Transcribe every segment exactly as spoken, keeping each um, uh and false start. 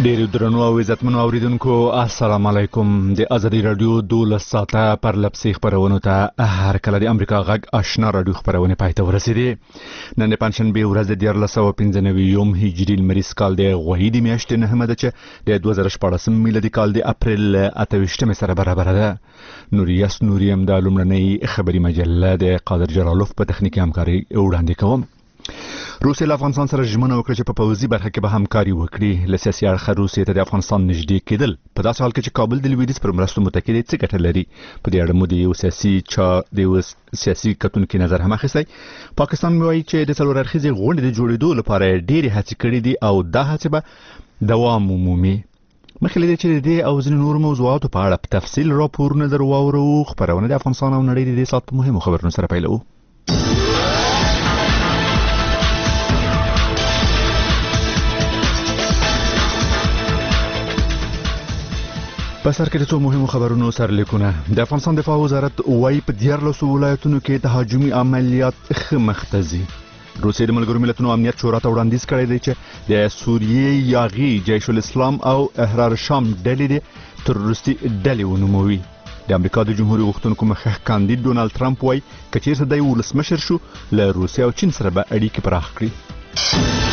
ډېر درنو او عزتمنو اوریدونکو السلام علیکم. د ازادي رادیو دولس ساعته پر لپسې خبرونو ته هر کله د امریکا غږ آشنا رادیو خبرونه پای ته ورسېدې. نن د پنځشنبې ورځ د دیارلس سوه پنځه نوي هجري لمریز کال د غویي د میاشتې نهمه ده چې د دوه زره شپاړسم میلادي کال د اپریل اته ویشتمې سره برابره ده. نوریاس نوریم د لومړنۍ خبري مجله د قادر جلالوف په تخنیکي همکاري وړاندې کوم. روسیه له افغانستان سره ژمنه وکړه چې په پوځي برخه کې به همکاري وکړي. له سیاسي اړخه روسیې ته د افغانستان نږدې کېدل په داسې حال کې چې کابل د لویدیځ پر مرستو متکي دی څه ګټه لري. په دې اړه مو د یو سیاسي چا د یو سیاسي کتونکي نظر هم اخیستی. پاکستان وایي چې د څلور اړخیزې غونډې د جوړېدو لپاره ډېرې هڅې کړې دي او دا هڅې به دوام ومومي. مخکې له دې چې د دې او ځینو نورو موضوعاتو په اړه په تفصیل راپورونه در واورو، خبرونه د افغانستان او نړۍ د دې ساعت په مهمو خبرونو سره پیلوو. په سر کې د څو مهمو خبرونو سرلیکونه. د افغانستان دفاع وزارت وايي په دیارلسو ولایتونو کې تهاجمي عملیات ښه مخته ځي. روسیې د ملګرو ملتونو امنیت شورا ته وړاندیز کړی دی چې د سوریې یاغي جیش الاسلام او احرار شام ډلې د تروریستي ډلې ونوموي. د امریکا د جمهوریت غوښتونکو مخکښ کاندید ډونالد ټرمپ وايي که چیرته دی ولسمشر شو له روسیې او چین سره به اړیکې پراخ کړي.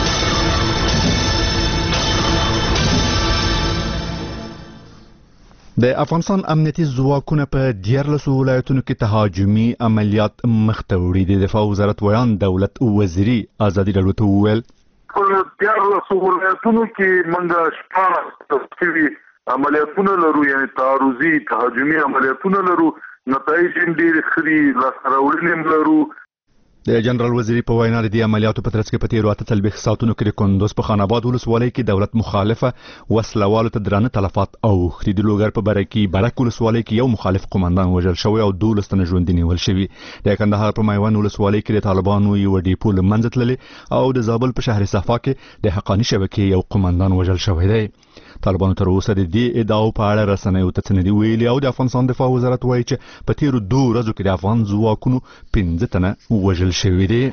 د افغانستان امنیتي ځواکونه په دیارلسو ولایتونو کې تهاجمي عملیات مخته وړي. د دفاع وزارت ویان دولت وزیري ازادي راډیو ته وویل په دیارلسو ولایتونو کې موږ شپږ تفصیلي عملیاتونه لرو، یعنی تعرضي تهاجمي عملیاتونه لرو، نتایج یې ډېر ښه دي، لاسته راوړنې لرو. د جنرال وزیري په وینا د دې عملیاتو په ترڅ کې په تیرو اته څلوېښت ساعتونو کې د کندوز په خان آباد ولسوالۍ کې دولت مخالفه وسلوالو ته درانه تلفات اوښتي. د لوګر په بره کې برک ولسوالۍ کې یو مخالف قومندان وژل شوی او دولس تنه ژوندي نیول شوي. د کندهار په میوند ولسوالۍ کې د طالبانو یو ډیپو له منځه تللی او د زابل په شهر صفا کې د حقانی شبکې یو قومندان وژل شوی دی. طالبانو تر اوسه د دې ادعاو په اړه رسنیو ته څه نه دي ویلي او د افغانستان دفاع وزارت وایي چې په تیرو دوه ورځو کې د افغان ځواکونو پنځه تنه وژل شوي دي.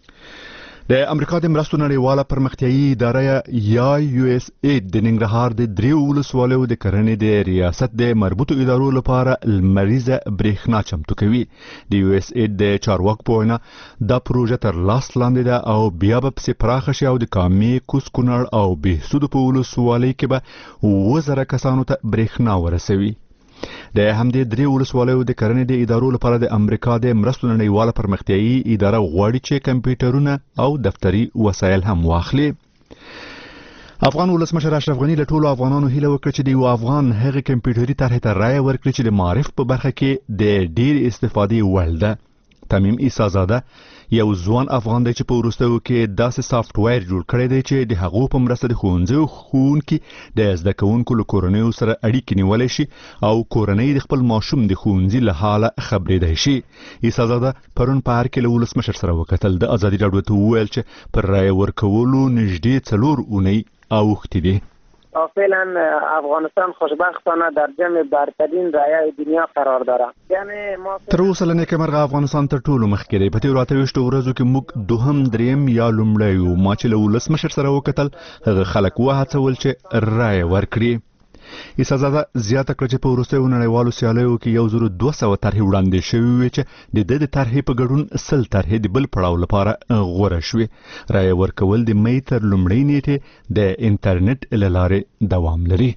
د امریکا د مرستو نړیواله پرمختیایي اداره یا یو اس اید د ننګرهار د دریو ولسوالیو د کرنې د ریاست د مربوطو ادارو لپاره لمریزه برېښنا چمتو کوي. د یو اس اید د چارواکو په وینا دا پروژه تر لاس لاندې ده او بیا به پسې پراخه شي او د کامې، کوز کونړ او بهسودو په ولسوالۍ کې به اووه زره کسانو ته برېښنا ورسوي. د همدې درې ولسوالیو د کرنې د ادارو لپاره د امریکا د مرستو نړیواله پرمختیایي اداره غواړي چې کمپیوټرونه او دفتري وسایل هم واخلي. افغان ولسمشر اشرف غني له ټولو افغانانو هیله وکړه چې د یو افغان هغه کمپیوټري طرحې ته رایه ورکړي چې د معارف په برخه کې د ډېر استفادې وړ ده. تمیم عیسازاده یو ځوان افغان دی چې په وروستیو کې داسې سافټ ویر جوړ کړی دی چې د هغو په مرسته د ښوونځیو ښوونکي د زده کوونکو له کورنیو سره اړیکې نیولی شي او کورنۍ د خپل ماشوم د ښوونځي له حاله خبرېدی شي. عیسازاده پرون په هر کې له ولسمشر سره وکتل. د ازادي راډیو ته وویل چې پر رایه ورکولو نږدې څلور اونۍ اوښتې دي. فعلا افغانستان خوشبختانه در جمع برترین رایه دنیا قرار داره. یعنی ما تر اوسه له نیکمرغه افغانستان تر ټولو مخکې دی. په تیرو اته ویشتو ورځو کې موږ دوهم، دریم یا لومړی یو. ما چې له ولسمشر سره وکتل هغه خلک وهڅول چې رایه ورکړي. عیسازاده زیاته کړه چې په وروستیو نړیوالو سیالیو کې یو زر دوه سوه طرحې وړاندې شوي وې چې د ده د طرحې په ګډون سل طرحې د بل پړاو لپاره غوره شوې. رایه ورکول د مۍ تر لومړۍ نیټې د انټرنیټ له لارې دوام لري.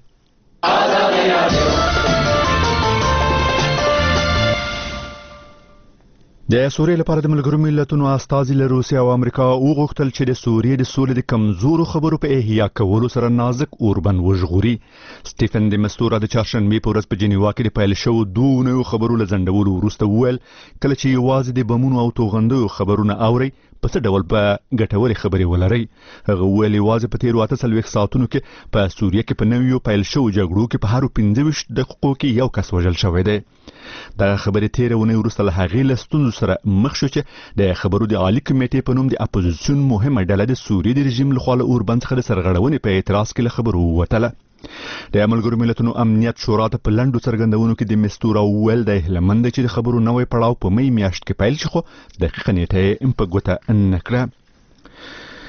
د سوریې لپاره د ملګرو ملتونو استازي له روسیې او امریکا وغوښتل چې د سوریې د سولې د کمزورو خبرو په احیا کولو سره نازک اوربند وژغوري. سټیفن د مستوره د چهارشنبې په ورځ په جنیوا کې د پیل شوو دوه نویو خبرو له ځنډولو وروسته وویل کله چې یوازې د بمونو او توغندیو خبرونه اورئ په څه ډول به ګټورې خبرې ولرئ. هغه وویل یوازې په تیرو اته څلوېښت ساعتونو کې په سوریه کې په نویو پیل شوو جګړو کې په هرو پنځه ویشت دقیقو کې یو کس وژل شوی دی. دغه خبرې تیره اونۍ وروسته له هغې له ستونزو سره مخ شو چې د خبرو د عالي کمیټې په نوم د اپوزیسیون مهمه ډله د سوریې د رژیم لخوا له اوربند څخه د سرغړونې په اعتراض کې له خبرو ووتله. د ملګرو ملتونو امنیت شورا ته په لنډو څرګندونو کې د مستوره وویل د هیله مند چې د خبرو نوی پړاو په مۍ میاشت کې پیل شي خو دقیقه نیټه یې په ګوته نه کړه.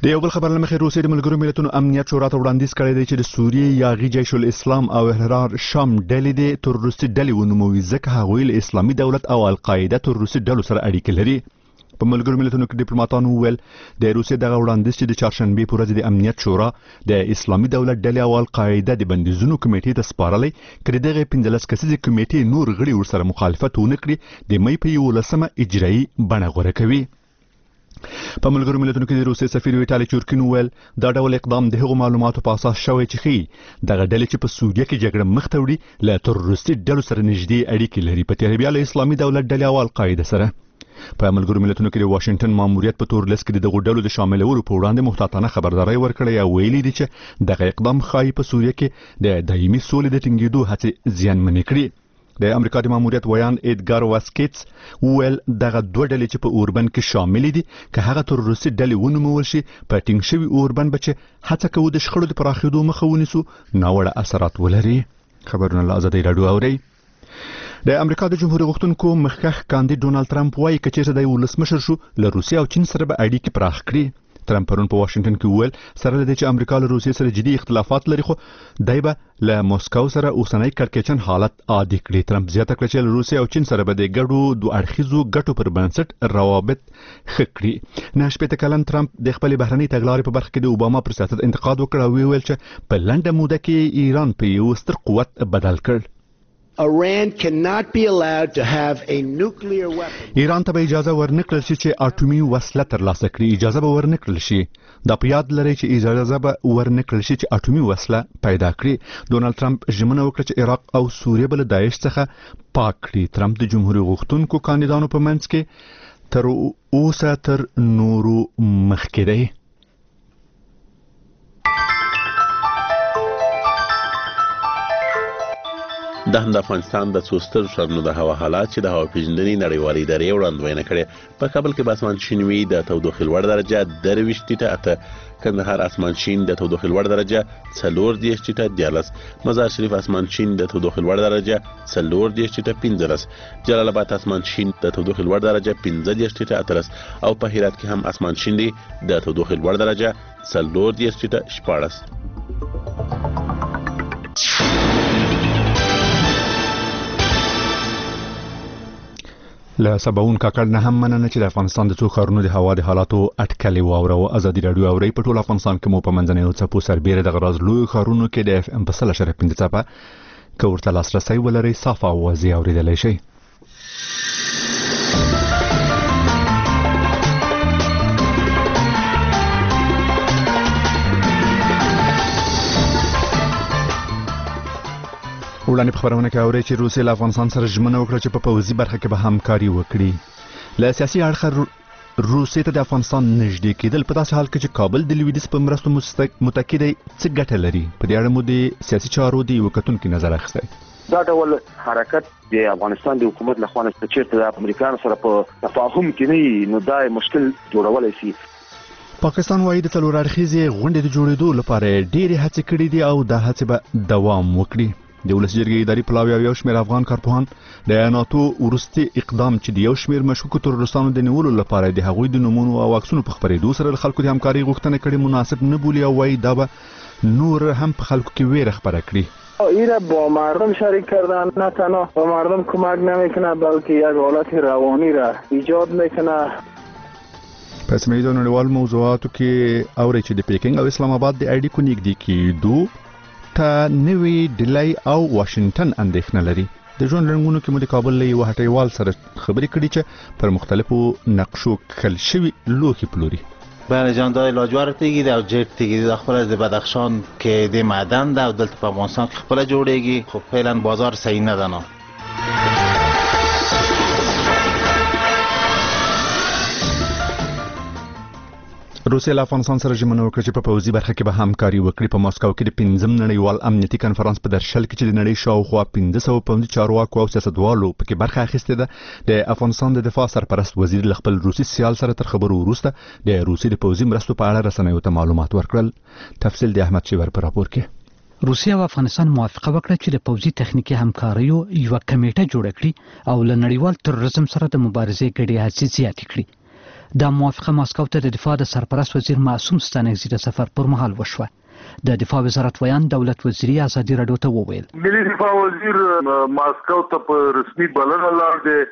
د یو بل خبر لمخې روسیې د ملګرو ملتونو امنیت شورا ته وړاندیز کړی دی چې د سوریې یاغي جیش الاسلام او احرار شام ډلې د تروریستي ډلې ونوموي ځکه هغوی له اسلامي دولت او القاعده تروریستي ډلو سره اړیکې لري. په ملګرو ملتونو کې ډیپلوماټانو وویل د روسیې دغه وړاندیز چې د چهارشنبې په ورځ د امنیت شورا د اسلامي دولت ډلې او القاعده د بندیزونو کمیټې ته سپارلی کړي دغه پنځلس کسیزې کمیټې نور غړي ورسره مخالفت ونه کړي د مې په یولسمه اجرایي بڼه غوره کوي. په ملګرو ملتونو کې د روسیې سفیر ویټالي چورکین وویل دا ډول اقدام د هغو معلوماتو په اساس شوی چې ښیي دغه ډلې چې په سوریه کې جګړه مخ ته وړي له تروریستي ډلو سره نږدې اړیکې لري په تېره بیا له اسلامي دولت ډلې او القاعده سره. په ملګرو ملتونو کې د واشنگټن ماموریت په تور لیست کې د دغو ډلو د شاملولو په وړاندې محتاطانه خبرداری ورکړی او ویلي دي چې دغه اقدام ښایي په سوریه کې د دایمي سولې د ټینګېدو هڅې زیانمنې کړي. د امریکا د ماموریت ویان ایدګار واسکیټس وویل دغه دوه ډلې چې په اوربن کې شامل دي که هغه تروریستي ډلې ونومول شي په ټینګ شوي اوربن به چې هڅه کوو د شخړو د پراخېدو مخه ونیسو ناوړه اثرات ولري. خبرونه له ازادۍ راډیو اورئ. د امریکا د جمهوریت غوښتونکو مخکښ کاندید ډونالد ټرمپ وایي که چېرته د ولسمشر شو له روسیې او چین سره به اړیکې پراخ کړي. ترمپ پرون په واشنگټن کې وویل سره له دې چې امریکا له روسیې سره جدي اختلافات لري خو دی به له موسکو سره اوسنی کړکېچن حالت عادي کړي. ترمپ زیاته کړه چې له روسیې او چین سره به د ګډو دوه اړخیزو ګټو پر بنسټ روابط ښه کړي. نه شپېته کلن ترمپ د خپلې بهرنۍ تګلارې په برخه کې د اوباما پر سیاست انتقاد وکړ او ویل چې په لنډه موده کې ایران په یو ستر قوت بدل کړ. Iran cannot be allowed to have a nuclear weapon. ایران ته به اجازه ورنکړل شي چې اټومي وسله ترلاسه کړي. اجازه به ورنکړل شي. دا په یاد لري چې اجازه به ورنکړل شي چې اټومي وسله پیدا کړي. ډونالد ټرمپ ژمنه وکړه چې عراق او سوریه به له داعش څخه پاک کړي. ټرمپ د جمهوریت غوښتونکو کاندیدانو په منځ کې تر اوسه تر نورو مخکې دی. د هم د افغانستان د څو سترو ښارونو د هوا حالات چې د هوا پیژندنې نړیوالې ادارې وړاندوینه کړې. په کابل کې به اسمان شین وي د تودوخې لوړ درجه درویشت ټیټه اته، کندهار اسمان شین د تودوخې لوړ درجه څلور دېرش ټیټه دیارلس، مزار شریف اسمان شین د تودوخې لوړ درجه څلور دېرش ټیټه پنځلس، جلال آباد اسمان شین د تودوخې لوړ درجه پنځه دېرش ټیټه اتلس او په هرات کې هم اسمان شین دی د تودوخې لوړ درجه څلور دېرش ټیټه شپاړس. له سباون کاکړ نه هم مننه چې د افغانستان د څو ښارونو د هوا د حالاتو اټکلې واوره او ازادي راډیو اوري. په ټول افغانستان کې مو په منځنیو څپو سربېره د غراز لوی ښارونو کې د اف ام په سل اشاریه پنځه څپه که ورته لاسرسی ولرئ صاف اوازې اورېدلی شئ. وړاندې په خبرونه کې اورئ چې روسیې له افغانستان سره ژمنه وکړه چې په پوځي برخه کې به همکاري وکړي. له سیاسي اړخه روسیې ته د افغانستان نږدې کېدل په داسې حال کې چې کابل د لویدیځ په مرستو متکی دی څه ګټه لري؟ په دې اړه مو د سیاسي چارو د یوه کتونکي نظر اخیستی. دا ډول حرکت د افغانستان د حکومت له خوا نه چېرته د امریکایانو سره په تفاهم کې نه نو دا مشکل جوړولی شي. پاکستان وايي د څلور اړخیزې غونډې د جوړېدو لپاره ډېرې هڅې کړې دي او دا هڅې به دوام وکړي. د ولس جرګې اداري پلاوی او یو شمېر افغان کارپوهان د ناتو وروستي اقدام چې د یو شمېر مشکوکو تروریستانو د نیولو لپاره د هغوی د نومونو او عکسونو په خپرېدو سره د خلکو د همکارۍ غوښتنه کړې مناسب نه بولي او وايي دا به نور هم په خلکو کې ویره خپره کړي. ایره با مردم شریک کردن، نه تنها با مردم کمک نمیکنه بلکه یک حالت روانی را ایجاد میکنه. په سیمه ییزو نړیوالو موضوعاتو کې اورئ چې د پیکینګ او اسلام آباد د اړیکو نږدې کېدو ته نوې ډیلی او واشنگټن اندېښنه لري. د ژوند رنګونو کې مو د کابل له یوه هټیوال سره خبرې کړي چې پر مختلفو نقشو کښل شوي لوښي پلوري. بله جان دا لاجورد دیگه ده او جرد دیگه ده خپل از بدخشان که ده معدن ده و دلت په افغانستان که خپل جوړیږي خب فعلا بازار صحیح نه ده. روسیې له افغانستان سره ژمنه وکړه چې په پوځي برخه کې به همکاري وکړي. په ماسکو کې د پنځم نړیوال امنیتي کنفرانس په درشل کې چې د نړۍ شاوخوا پنځه سوه پوځي چارواکو او سیاستوالو پکې برخه اخیستې ده، د افغانستان د دفاع سرپرست وزیر له خپل روسي سیال سره تر خبرو وروسته د روسیې د پوځي مرستو په اړه رسنیو ته معلومات ورکړل. تفصیل د احمد شیور په راپور کې. روسیه او افغانستان موافقه وکړه چې د پوځي تخنیکی همکاریو یو کمیټه جوړه کړي او له نړیوال تروریزم سره د مبارزې ګډې هڅې زیاتې کړي. دا موافقه ماسکو ته د دفاع د سرپرست وزیر معصوم ستانکزي د سفر پر مهال وشوه. د دفاع وزارت ویان دولت وزیري ازادي راډیو ته وویل ملي دفاع وزیر ماسکو ته په رسمي بلنه لاړ دی.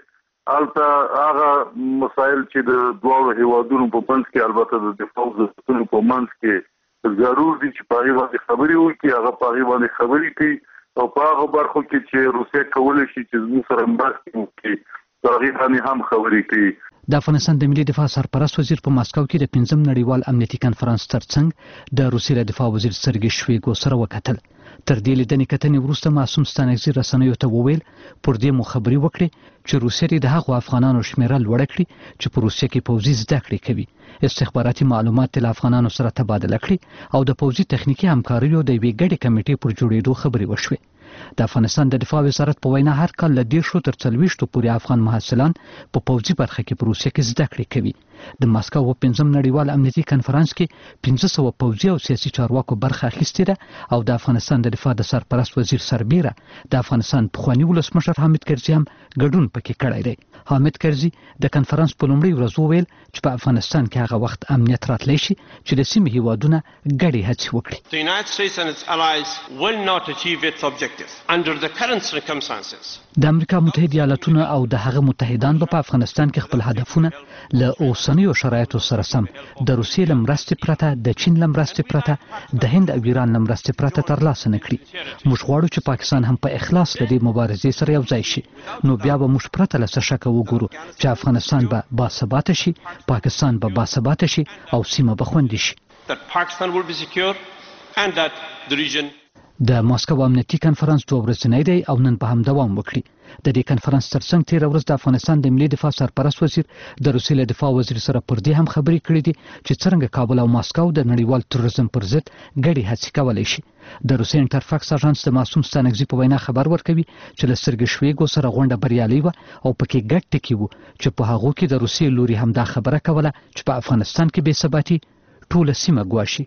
البته هغه مسایل چې د دوه هیوادونو په منځ کې البته د دفاع وزارتونو په منځ کې ضرور دي چې په هغه باندې خبرې وکړي، هغه په هغه باندې خبرې کوي او په هغه برخو کې چې روسیه کولی شي چې زموږ سره مرسته وکړي په هغې باندې هم خبرې کوي. د افغانستان د ملي دفاع سرپرست وزیر په ماسکو کې د پنځم نړیوال امنیتي کنفرانس ترڅنګ د روسیې د دفاع وزیر سرګي شویګو سره وکتل. تر دې لیدنې کتنې وروسته معصوم ستانکزي رسنیو ته وویل پر دې مو خبرې وکړې چې روسیه د هغو افغانانو شمیره لوړه کړي چې په روسیه کې پوځي زده کړې کوي، استخباراتي معلومات له افغانانو سره تبادله کړي او د پوځي تخنیکی همکاریو د یوې ګډې کمیټې پر جوړېدو خبرې وشوې. د افغانستان د دفاع وزارت په وینا هر کال له دیرشو تر څلوېښتو پورې افغان محصلان په پوځي برخه کې په روسیه کې زده کړې کوي. د ماسکو په پنځم نړیوال امنیتي کنفرانس کې پنځه سوه پوځي او سیاسي چارواکو برخه اخیستې ده او د افغانستان د دفاع د سرپرست وزیر سربیره د افغانستان پخوانی ولسمشر حامد کرزي هم ګډون پکې کړی دی. حامد کرزي د کنفرانس په لومړۍ ورځ وویل چې په افغانستان کې هغه وخت امنیت راتلی شي چې د سیمې هیوادونه ګډې هڅې وکړي. The United States and its allies will not achieve its objectives under the current circumstances. د امریکا متحده ایالاتونه او د هغه متحدان به په افغانستان کې خپل هدفونه له اوسنیو شرایطو سره سم د روسیې له مرستې پرته، د چین له مرستې پرته، د هند او ایران له مرستې پرته ترلاسه نه کړي. موږ غواړو چې پاکستان هم په اخلاص له دې مبارزې سره یو ځای شي. نو بیا به موږ پرته له څه شکه وګورو چې افغانستان به باثباته شي، پاکستان به باثباته شي او سیمه به خوندي شي. That Pakistan will be secure and that the region د ماسکو امنیتي کنفرانس دوه ورځنی دی او نن به هم دوام وکړي. د دې کنفرانس ترڅنګ تیر ورځ د افغانستان د ملي دفاع سرپرست وزیر د روسیې له دفاع وزیر سره پر دې هم خبرې کړې دي چې څنګه کابل او ماسکو د نړیوال تروریزم پر ضد ګډې هڅې کولی شي. د روسیې انټرفاکس اژانس د معصوم ستانکزي په وینا خبر ورکوي چې له سرګي شویګو سره غونډه بریالۍ وه او پکې ګډ ټکي وو چې په هغو کې د روسیې لوري هم دا خبره کوله چې په افغانستان کې بې ثباتي ټوله سیمه ګواښي.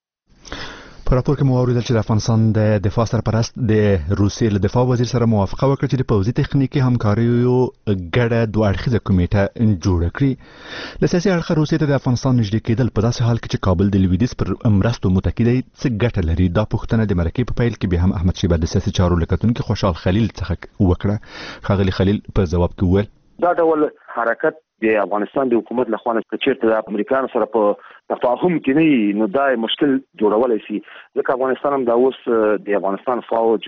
په راپور کې مو اوریدل چې د افغانستان د دفاع سرپرست د روسیې له دفاع وزیر سره موافقه وکړه چې د پوځي تخنیکی همکاریو ګډه دوه اړخیزه کمیټه جوړه کړي. له سیاسي اړخه روسیې ته د افغانستان نږدې کېدل په داسې حال کې چې کابل د لویدیځ پر مرستو متکی دی څه ګټه لري؟ دا پوښتنه د مرکې په پیل کې به هم احمد شیبه د سیاسي چارو لیکونکي خوشحال خلیل څخه وکړه. ښاغلي خلیل په ځواب کې وویل دا ډول حرکت د افغانستان د حکومت له خوا نه چیرته د امریکایانو سره په تفاهم کې نه نو دا مشکل جوړولای شي، ځکه افغانستان هم دا اوس د افغانستان فوج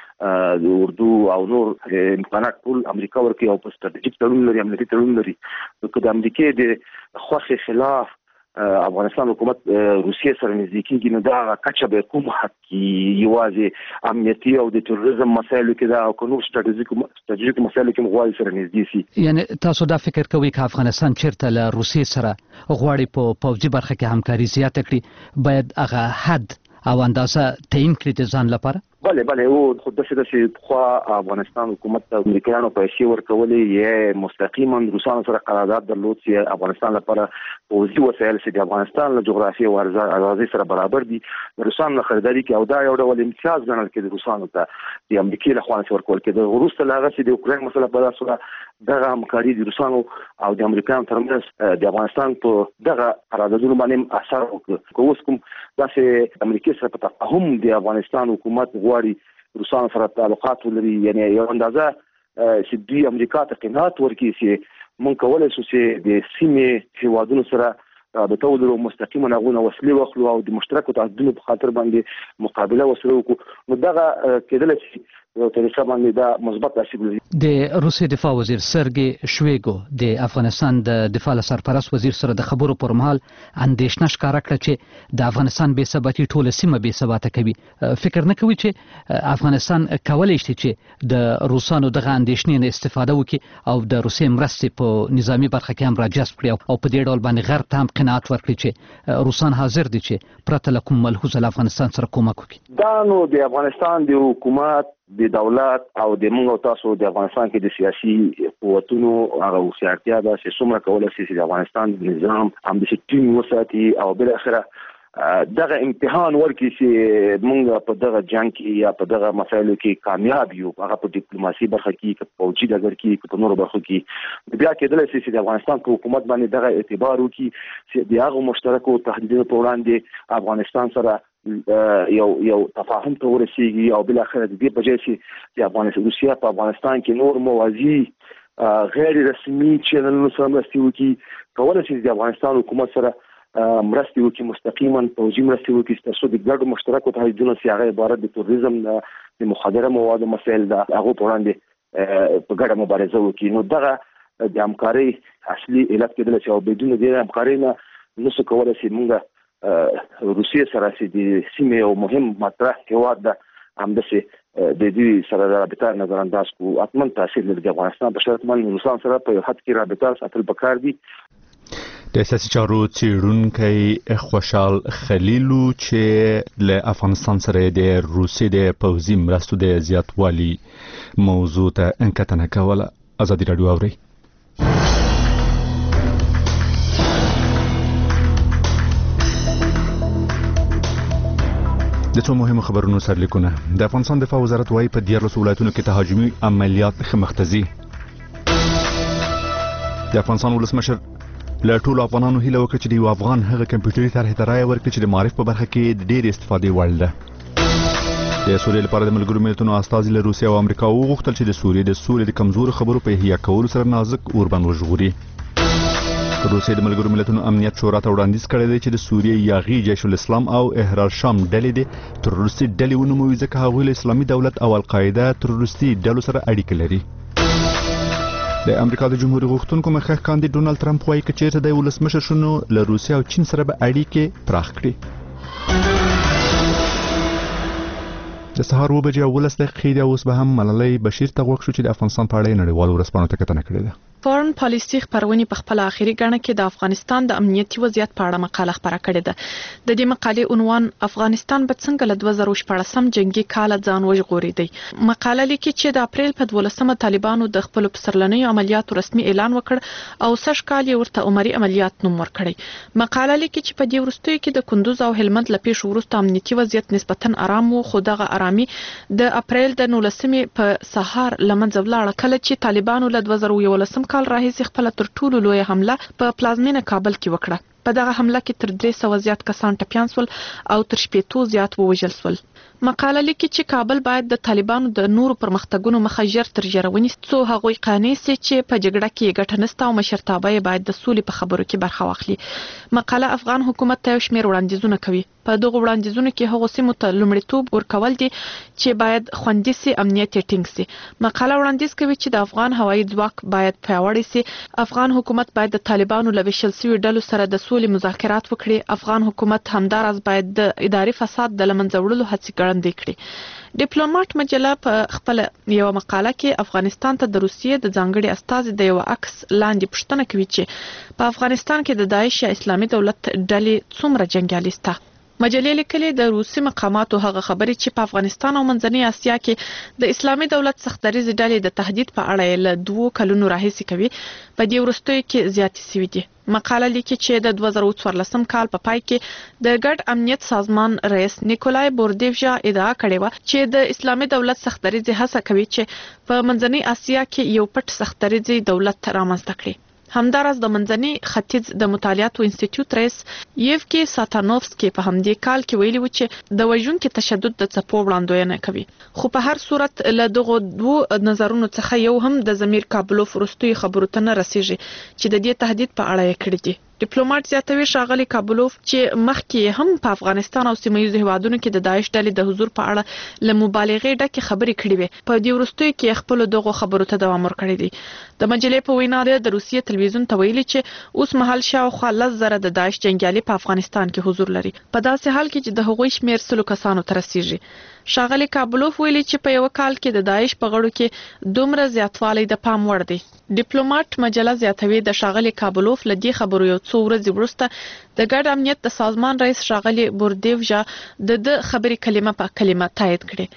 د اردو او نور امکانات ټول امریکا ورکوي او په ستراتیژیک تړون لري، امنیتي تړون لري. که د امریکې د خوښې خلاف افغانستان حکومت روسیې سره نږدې کېږي نو دا کچه به کوم حد کې یوازې امنیتي او د تروریزم مسایلو کې دا او که نور ستراتیژیک مسایلو کې غواړي سره نږدې شي. یعنې تاسو دا فکر کوئ که افغانستان چیرته له روسیې سره غواړي په پوځي برخه کې همکاري زیاته کړي باید هغه حد او اندازه تعیین کړي د ځان لپاره؟ بله بله او خو داسې داسې پخوا افغانستان حکومت ته امریکایانو پیسې ورکولې یا مستقیما روسانو سره قرارداد درلود چې افغانستان لپاره پوځي وسایل چې د افغانستان له جغرافیې او ارضي سره برابر دي د روسانو نه خریداري کوي او دا یو ډول امتیاز ګڼل کېده روسانو ته د امریکې له خوا نه ورکول کېده. وروسته له هغه چې د اوکراین مسله پیدا شوه دغه همکاري د روسانو او د امریکایانو ترمنځ د افغانستان په دغه قراردادونو باندې اثر وکړ. که اوس کوم داسې امریکې سره په تفاهم د افغانستان حکومت غواړي روسانو سره تعلقات ولري، یعنی یو اندازه چې دوی امریکا ته قناعت ورکړي چې موږ کولی شو چې د سیمې هیوادونو سره رابطه ولرو، مستقیما هغونه وسلې واخلو او د مشترکو تعهدونو په خاطر باندې مقابله وسره وکړو. نو دغه کېدلی شي یو طریقه باندې دا مثبت تاثیر لري. د روسیې دفاع وزیر سرګي شویګو د افغانستان د دفاع سرپرست وزیر سره د خبرو پر مهال اندېښنه ښکاره کړه چې د افغانستان بې ثباتي ټوله سیمه بې ثباته کوي. فکر نه کوي چې افغانستان کولی شي چې د روسانو دغه اندېښنې نه استفاده وکړي او د روسیې مرستې په نظامی برخه کې هم راجذب کړي او په دې ډول باندې غرب ته هم قناعت ورکړي چې روسان حاضر دي چې پرته له کوم ملحوظه له افغانستان سره کومک وکړي؟ دا نو د افغانستان د حکومت د دولت او د موږ او تاسو د افغانستان کې د سیاسي قوتونو هغه هوښیارتیا ده چې څومره کولی شي چې د افغانستان د نظام همداسې ټینګ وساتي او بالاخره دغه امتحان ورکړي چې موږ په دغه جنگ کې یا په دغه مسایلو کې کامیاب یو، هغه په ډیپلوماسي برخه کې که فوجي ډګر کې که په نورو برخو کې، بیا کېدلی شي چې د افغانستان په حکومت باندې دغه اعتبار وکړي چې د هغو مشترکو تهدیدونو په وړاندې افغانستان سره یو یو تفاهم ته ورسیږي، او بالاخره د دې په ځای چې افغانستان روسیه په افغانستان کې نور موازي غیر رسمي چینلونو سره مرستې وکړي، کولی شي د افغانستان حکومت سره مرستې وکړي، مستقیما فوجي مرستې وکړي، تر څو د ګډو مشترکو تهدیدونو چې هغه عبارت د تروریزم، د مخدره موادو مسایل د هغو په وړاندې په ګډه مبارزه وکړي. نو دغه د همکارۍ اصلي علت کېدلی شي، او بدون د همکارۍ نه نشو کولی شي موږ روسیې سره چې د سیمې یو مهم مطرح هېواد ده همداسې د دې سره رابطه نظر انداز کړو. حتما تاثیر لري د افغانستان په شرط باندې روسان سره په یو حد کې رابطه ساتل پکار دي. د سیاسي چارو څېړونکی خوشحال خلیلو چې له افغانستان سره د روسیې د پوځي مرستو د زیاتوالي موضوع ته انکتنه کوله. ازادي راډیو اوري. د څو مهمو خبرونو سرلیکونه. د افغانستان دفاع وزارت وايي په دیارلسو ولایتونو کې تهاجمي عملیات مخته ځي. د افغانستان ولسمشر له ټولو افغانانو هیله وکړه چې د یو افغان هغه کمپیوټري طرحې ته رایه ورکړي چې د معارف په برخه کې د ډېرې استفادې وړ ده. د سوریې لپاره د ملګرو ملتونو استازي له روسیې او امریکا وغوښتل چې د سوریې د سولې د کمزورو خبرو په احیا کولو سره نازک اوربند وژغوري. روسیې د ملګرو ملتونو امنیت شورا ته وړاندیز کړی دی چې د سوریې یاغي جیش الاسلام او احرار شام ډلې د تروریستي ډلې ونوموي، ځکه هغوی له اسلامي دولت او القاعده تروریستي ډلو سره اړیکې لري. د امریکا د جمهوریت غوښتونکو مخکښ کاندید ډونالد ټرمپ وایي چې چیرته د ولسمشر شنو له روسیې او چین سره به اړیکې پراخ کړي. د سهار اوه بجې او ولس دقیقې دي، اوس به هم ملالۍ بشیر ته غوږ شو چې د افغانستان په اړه نړیوالو ورځپاڼو ته کتنه کړې ده. فارن پالیسي خبرونه په خپل اخیری غاڼه کې د افغانستان د امنیتي وضعیت په اړه مقاله خبره کړې ده. د دې مقالې عنوان افغانستان به څنګه له دوه زره شپږم جنگي کال ځان وژغوري دی. مقاله لیکي چې د اپریل په دولسمه طالبانو د خپل پسرلنیو عملیاتو رسمي اعلان وکړ او سږ کال یې ورته عمري عملیات نوم ورکړی. مقاله لیکي چې په دې وروستیو کې د کندوز او هلمند له پیښو وروسته امنیتي وضعیت نسبتا آرام و، خو دغه آرامي د اپریل د نولسمې په سهار لمنځه ولاړه کله چې طالبانو له دوه زره یولسم کال راهیسې خپل تر ټولو لوی حمله په پلازمینه کابل کې وکړه. په دغه حمله کې تر درې سوه زیات کسان ټپیان شول او تر شپېتو زیات ووژل شول. مقاله لیکي چې کابل باید د طالبانو د نورو پرمختګونو مخه ژر تر ژره ونیسي، څو هغوی قانع سي چې په جګړه کې ګټه نشته او مشرتابه یې باید د سولې په خبرو کې برخه واخلي. مقاله افغان حکومت ته یو شمېر وړاندیزونه کوي. په دغه وړاندیزونو کې هغو سیمو ته لومړیتوب ورکول دي چې باید خوندي سي، امنیت یې ټینګ سي. مقاله وړاندیز کوي چې د افغان هوایي ځواک باید پیاوړی سي. افغان حکومت باید د طالبانو له ویشل سوي ډلو سره د سولې مذاکرات وکړي. افغان حکومت همداراز باید د اداري فساد د لمنځه وړلو هڅې ګړندۍ کړي. ډیپلوماټ مجله په خپل یو مقاله کې افغانستان ته د روسیې د ځانګړي استازي د یو عکس لاندې پوښتنه کوي چې په افغانستان کې د داعش یا اسلامي دولت ډلې څومره جنګیالي شته. مجلې لیکلي د روسي مقاماتو هغه خبرې چې په افغانستان او منځنۍ اسیا کې د اسلامي دولت سختدریزې ډلې د تهدید په اړه له دوو کلونو راهیسې کوي په دې وروستیو کې زیاتې شوي دي. مقاله لیکي چې د دوه زره څوارلسم کال په پای کې د ګډ امنیت سازمان رئیس نیکولای بوردیوژا ادعا کړې وه چې د اسلامي دولت سختدریزې هڅه کوي چې په منځنۍ اسیا کې یو پټ سختدریزې دولت رامنځته کړي. همداراز د منځني ختیځ د مطالعاتو انسټیټیوټ رئیس یوفکی ساتانوفسکی په همدې کال کې ویلي و چې د وژونکي تشدد د څپو وړاندوینه کوي. خو په هر صورت له دغو دوو نظرونو څخه یو هم د ضمیر کابلوف وروستیو خبرو ته نه رسیږي چې د دې تهدید په اړه یې کړي دي. ډیپلوماټ زیاتوي ښاغلی کابلوف چې مخکې هم په افغانستان او سیمه ییزو هیوادونو کې د داعش ډلې د حضور په اړه له مبالغې ډکې خبرې کړې وې. په دې وروستیو کې خپلو دغو خبرو ته دوام ورکړی دی. د مجلې په وینا د روسیې تلویزیون ته ویلي چې اوس مهال شاوخوا لس زره د داعش جنګیالي په افغانستان کې حضور لري، په داسې حال کې چې د هغوی شمېر سلو کسانو ته رسیږي. ښاغلی کابلوف ویلي چې په یو کال کې د داعش په غړو کې دومره زیاتوالی د پام وړ دی. ډیپلوماټ مجله زیاتوي د ښاغلی کابلوف له دې خبرو یو څو ورځې وروسته د ګډ امنیت د سازمان رئیس ښاغلی بوردیوژا د ده خبرې کلمه په کلمه تایید کړې.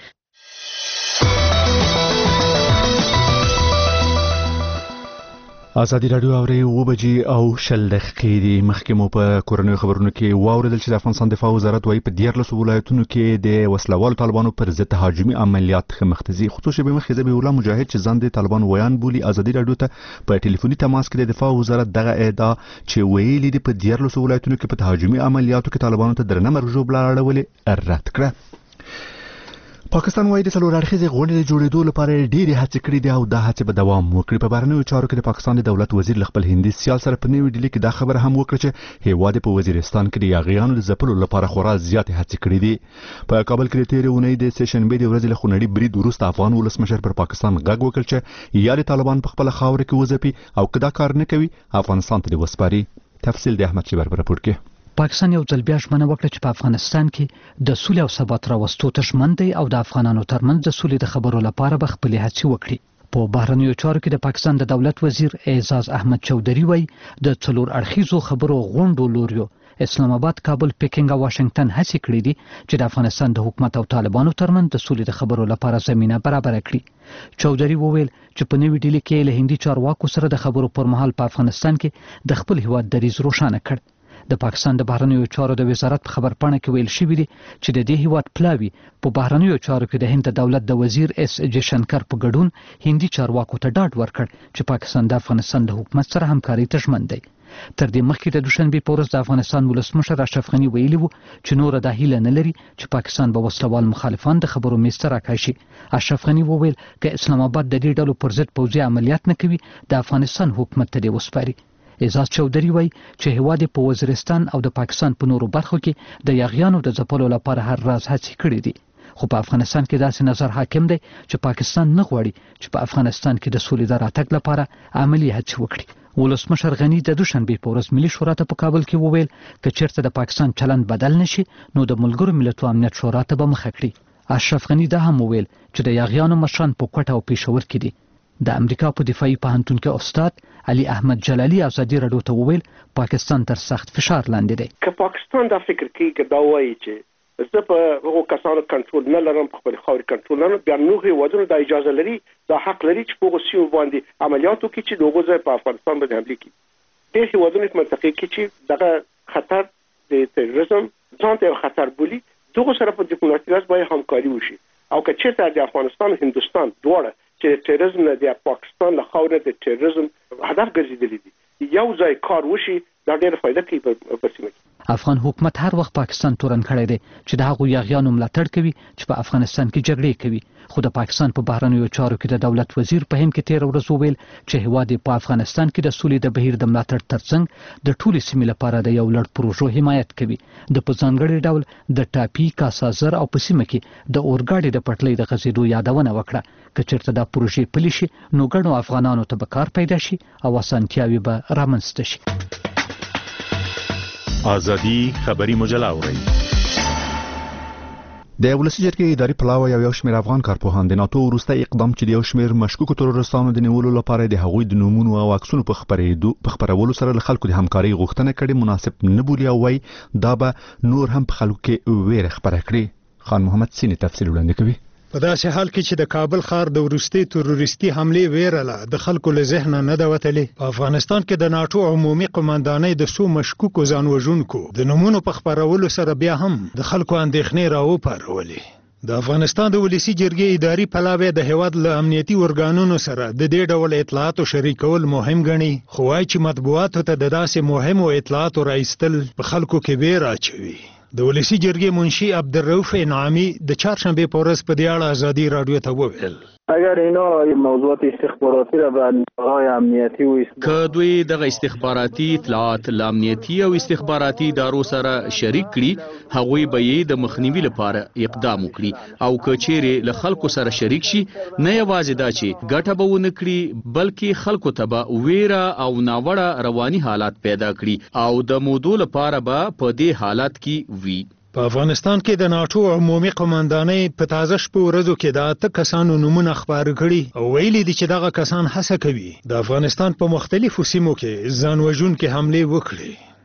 ازادي رادیو اوري و بجې او شل دقیقې دي مخکې مو په کورنۍ خبرونو کې واوریدل چې د افغانستان دفاع وزارت وايي په دیارلس ولایتونو کې د وسلوالو طالبانو پر ضد تهاجمي عملیات مختزي خصوصي به مخې ذبیح الله مجاهد چې ځان د طالبان ویان بولی ازادي رادیو ته په ټلیفوني تماس کې د دفاع وزارت دغه ادعا چې ویلي دي په دیارلس ولایتونو کې په تهاجمي عملیاتو کې طالبانو ته درنه مرجو بلاړولې رد کړه. پاکستان وايي د څلور اړخیزې غونډې د جوړېدو لپاره ډېرې هڅې کړې دي او دا هڅې به دوام وکړي. په بهرنیو چارو کې د پاکستان د دولت وزیر خپل هندي سیال سره په نوې ډیلي کې دا خبره هم وکړه چې هیواد په وزیرستان کې د یاغیانو د ځپلو لپاره خورا زیاتې هڅې کړې دي. په کابل کې د تېرې اونۍ د سهشنبې د ورځې له خونړي برید وروسته افغان ولسمشر پر پاکستان غږ وکړ چې یا د طالبان په خپله خاوره کې وځپي او که دا کار نه کوي افغانستان ته دې وسپاري. تفصیل د احمد شیبر په راپور کې. پاکستان یو ځل بیا ژمنه وکړه چې په افغانستان کې د سولې او ثبات راوستو ته ژمن دی او د افغانانو ترمنځ د سولې د خبرو لپاره به خپلې هڅې وکړي. په بهرنیو چارو کې د پاکستان د دولت وزیر اعزاز احمد چودري وایي د څلور اړخیزو خبرو غونډو لوریو اسلام آباد، کابل، پکینګ او واشنگټن هڅې کړې دي چې د افغانستان د حکومت او طالبانو ترمنځ د سولې د خبرو لپاره زمينه برابر کړي. چودري وویل چې په نوې ډیلي کې له هندي چارواکو سره د خبرو پر مهال په افغانستان کې د خپل هیواد دریځ روښانه کړ. د پاکستان د بهرنیو چارو د وزارت په خبرپاڼه کې ویل شوی دی چې د دې هیواد پلاوی په بهرنیو چارو کې د هند دولت د وزیر اس جیشنکر په ګډون هندي چارواکو ته ډاډ ورکړ چې پاکستان د افغانستان د حکومت سره همکاري ته ژمن دی. تر دې مخکې د دوشنبه په ورځ د افغانستان ولسمشر اشرف غنی ویلي وو چې نور د هیله نه لري چې پاکستان به وسلوال مخالفان د خبرو میز ته راکاشي. اشرف غنی وویل چې اسلام آباد د دې ډلو پر ضد پوځي عملیات نه کوي د افغانستان حکومت ته دی وسپاري. اعزاز چودري وایي چې هیواد په وزیرستان او د پاکستان په نورو برخو کې د یاغیانو د ځپلو لپاره هر راز هڅې کړې دي، خو په افغانستان کې داسې نظر حاکم دی چې پاکستان نه غواړي چې په افغانستان کې د سولې د راتګ لپاره عملی هڅې وکړي. ولسمشر غنی د دوشنبه په ورځ ملي شورا ته په کابل کې وویل چې چیرته د پاکستان چلند بدل نشي نو د ملګرو ملتونو امنیت شورا ته به مخه کړي. اشرف غنی دا هم وویل چې د یاغیانو مشران په کوټه او پېښور کې دي. د امریکا په دفاعي پوهنتون کې استاد علي احمد جلالي ازادي رادیو ته وویل پاکستان تر سخت فشار لاندې دی. که پاکستان دا فکر کوي چې دا وایي چې زه په هغو کسانو کنټرول نه لرم، په خپل خاورې کنټرول نه لرم، بیا نور هیوادونو دا اجازه لري، دا حق لري چې په هغو سیمو باندې عملیات وکړي چې د هغو ځای په افغانستان باندې حملې کړي. ډېر هیوادونه په منطقې کې چې دغه خطر د تروریزم ځان ته یو خطر بولي، دغو سره په ډیپلوماسي لاس باید همکاري وشي. او که چېرته د افغانستان او هندوستان دواړه چې تروریزم نه د پاکستان له خاورې د تروریزم هدف ګرځېدلي دي یو ځای کار وشي دا ډېره فایده کوي په سیمه کې. افغان حکومت هر وخت پاکستان تورن کړی دی چې د هغو یاغیانو ملاتړ کوي چې په افغانستان کې جګړې کوي، خو د پاکستان په بهرنیو چارو کې د دولت وزیر په هند کې تېره ورځ وویل چې هیواد په افغانستان کې د سولې د بهیر د ملاتړ ترڅنګ د ټولې سیمې لپاره د یو لړ پروژو حمایت کوي. د په ځانګړي ډول د ټاپي، کاسازر او په سیمه کې د اورګاډي د پټلۍ د غځېدو یادونه وکړه. که چېرته دا پروژې پلي شي نو ګڼو افغانانو ته به کار پیدا شي او اسانتیاوې به رامنځته شي. ازادي خبري مجله اوري. د ولسی جرګې اداري پلاوی یو شمېر افغان کارپوهان د ناتو وروسته اقدام چې د یو شمېر مشکوکو تروریستانو د نیولو لپاره د هغوی د نومونو او عکسونو په خبرېدو په خبرولو سره له خلکو د همکارۍ غوښتنه کړې مناسب نه بولي او وایي دا به نور هم په خلکو کې ویره خپره کړي. خان محمد سینې تفصیل وړاندې کوي. په داسې حال کې چې د کابل ښار د وروستي تروریستي حملې ویره د خلکو له ذهنه نه ده وتلې. په افغانستان کې د ناټو عمومي قماندانۍ د څو مشکوکو ځانوژونکو د نومونو په خپرولو سره بیا هم د خلکو اندېښنې راوپارولې. د افغانستان د ولسی جرګې اداري پلاوی د هیواد له امنیتي ارګانونو سره د دې ډول اطلاعاتو شریکول مهم ګڼي، خو وايي چې مطبوعاتو ته د داسې مهمو اطلاعاتو راایستل په خلکو کې ویره اچوي. د ولسی جرګې منشي عبدالرؤف انعامي د چهارشنبه په ورځ په دې اړه ازادي رادیو ته وویل اگر اینا موضوعات استخباراتی را به نیروهای امنیتی و که دوی دغه استخباراتي اطلاعات له امنیتي او استخباراتي ادارو سره شریک کړي هغوی به یې د مخنیوي لپاره اقدام وکړي او که چیرې له خلکو سره شریک شي نه یوازې دا چې ګټه به ونه کړي بلکې خلکو ته به ویره او ناوړه رواني حالات پیدا کړي او د مودو لپاره به په دې حالت کې وي. په افغانستان کې د ناټو عمومي قماندانۍ په تازه شپو ورځو کې د اته کسانو نومونه خپاره کړي او ویلي دي چې دغه کسان هڅه کوي د افغانستان په مختلفو سیمو کې ځانوژونکې حملې وکړي.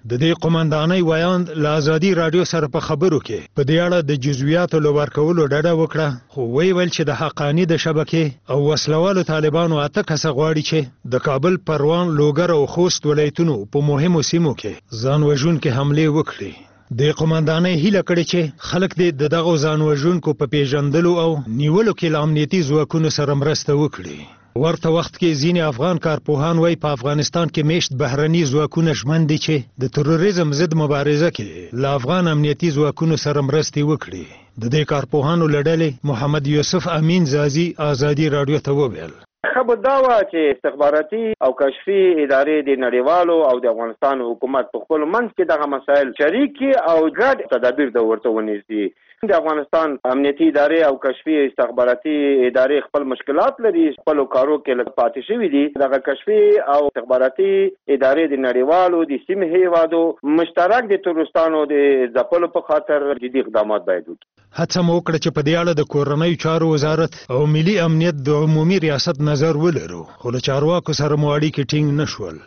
د دې قومندانۍ ویاند له ازادي رادیو سره په خبرو کې په دې اړه د جزویاتو له ورکولو ډډه وکړه، خو ویې ویل چې د حقاني د شبکې او وسلوالو طالبانو اته کسه غواړي چې د کابل، پروان، لوګر او خوست ولایتونو په مهمو سیمو کې ځان وژونکې حملې وکړي. د قومندانۍ هیله کړې چې خلک دې د دغو ځان وژونکو په پیژندلو او نیولو کې له امنیتي ځواکونو سره مرسته وکړي. ورته وخت کې ځینې افغان کارپوهان وایي په افغانستان کې میشت بهرني ځواکونه ژمن دي چې د تروریزم ضد مبارزه کې له افغان امنیتي ځواکونو سره مرستې وکړي. د دې کارپوهانو له ډلې محمد یوسف امین زازي ازادي رادیو ته وویل: خبر دا و چې استخباراتي او کشفي ادارې د نړیوالو او د افغانستان حکومت په خپل منځ کې دغه مسایل شریکي او ګډ تدابیر د ورته ونیسي. د افغانستان امنیتي ادارې او کشفي استخباراتي ادارې خپل مشکلات لري، خپل کارو کې لږ پاتې شوي دي. دغه کشفي او استخباراتي ادارې د نړیوالو د سیمې هیوادو مشترک د تروریستانو د ځپلو په خاطر جدي اقدامات باید وکړي. هڅه مو وکړه چې په دې اړه د کورنیو چارو وزارت او ملي امنیت د عمومي ریاست نظر ولرو، خو له چارواکو سره مو اړیکې ټینګ نه شول.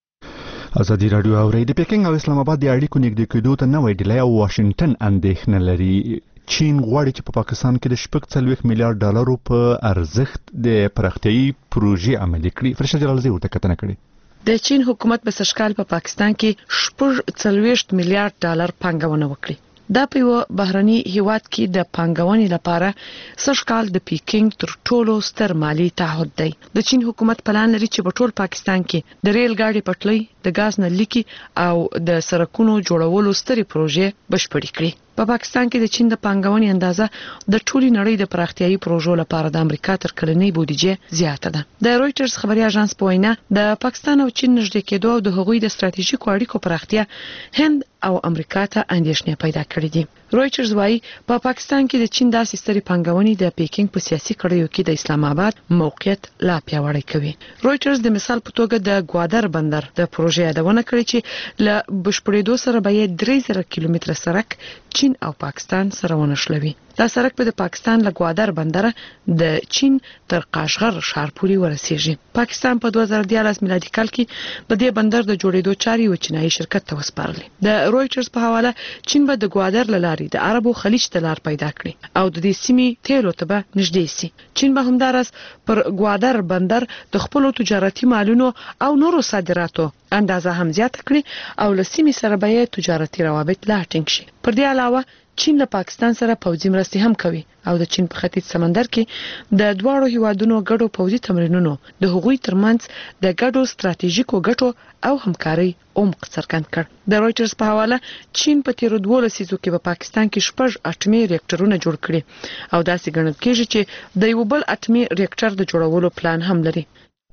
ازادي رادیو اوري د پیکینګ او اسلام آباد د اړیکو نږدې کېدو ته نوې ډیلی او واشنگټن اندېښنه لري. چین غواړي چې په پا پاکستان کې د شپږ څلوېښت میلیارډ ډالرو په ارزښت د پراختیایي پروژې عملي کړي. فرشته جلالزی ورته کتنه کړې. د چین حکومت په سږکال په پاکستان کې شپږ څلوېښت میلیارډ ډالر پانګونه وکړي. دا په یو بهرني هیواد کې د پانګونې لپاره سږکال د پیکینګ تر ټولو ستر مالی تعهد دی. د چین حکومت پلان لري چې په ټول پاکستان کې د ریل ګاډي پټلۍ، د غاز نلکي او د سړکونو جوړولو سترې پروژې بشپړې کړي. په پاکستان کې د چین د پانګونې اندازه د ټولي نړۍ د پراختیایي پروژو لپاره د امریکا تر کلنۍ بودیجه زیاته ده. د رويټرز خبري اژانس په وینا د پاکستان او چین نږدې کېدو او د هغوی د ستراتیژیکو اړیکو پراختیا هند او امریکا ته اندېښنې پیدا کړې دي. رويټرز وايي په پا پاکستان کې د چین داسې سترې پانګونې د پیکینګ په سیاسي کړیو کې د اسلام آباد موقعیت لا پیاوړی کوي. رويټرز د مثال په توګه د ګوادر بندر د پروژې یادونه کړې چې له بشپړېدو سره به یې درې زره کیلومتره سړک چین او پاکستان سره ونښلوي. دا سړک به د پاکستان له ګوادر بندر د چین تر قاشغر ښار پورې ورسیږي. پاکستان په دوه زره دیارلس میلادي کال کې په دې بندر د جوړېدو چارې یو چینایي شرکت ته وسپارلې. د رويټرز په حواله چین به د ګوادر له لارې د عربو خلیج ته لار پیدا کړي او د دې سیمې تیلو ته به نږدې سي. چین به همدارس پر ګوادر بندر د خپل تجارتي مالونو او نورو صادراتو اندازه هم زیاته کړي او له سیمې سره به تجارتي روابط لا ټینګ شي. پر دې علاوه چین له پاکستان سره پوځي مرستې هم کوي او د چین په ختیځ سمندر کې د دواړو هیوادونو ګډو پوځي تمرینونو د هغوی ترمنځ د ګډو ستراتیژیکو ګټو او همکارۍ عمق څرګند کړ. د رويټرز په حواله چین په تیر دوه لسیزو کې په پاکستان کې شپږ اټومي ریاکټرونه جوړ کړي او داسې ګڼل کېږي چې د یو بل اټومي ریاکټر د جوړولو پلان هم لري.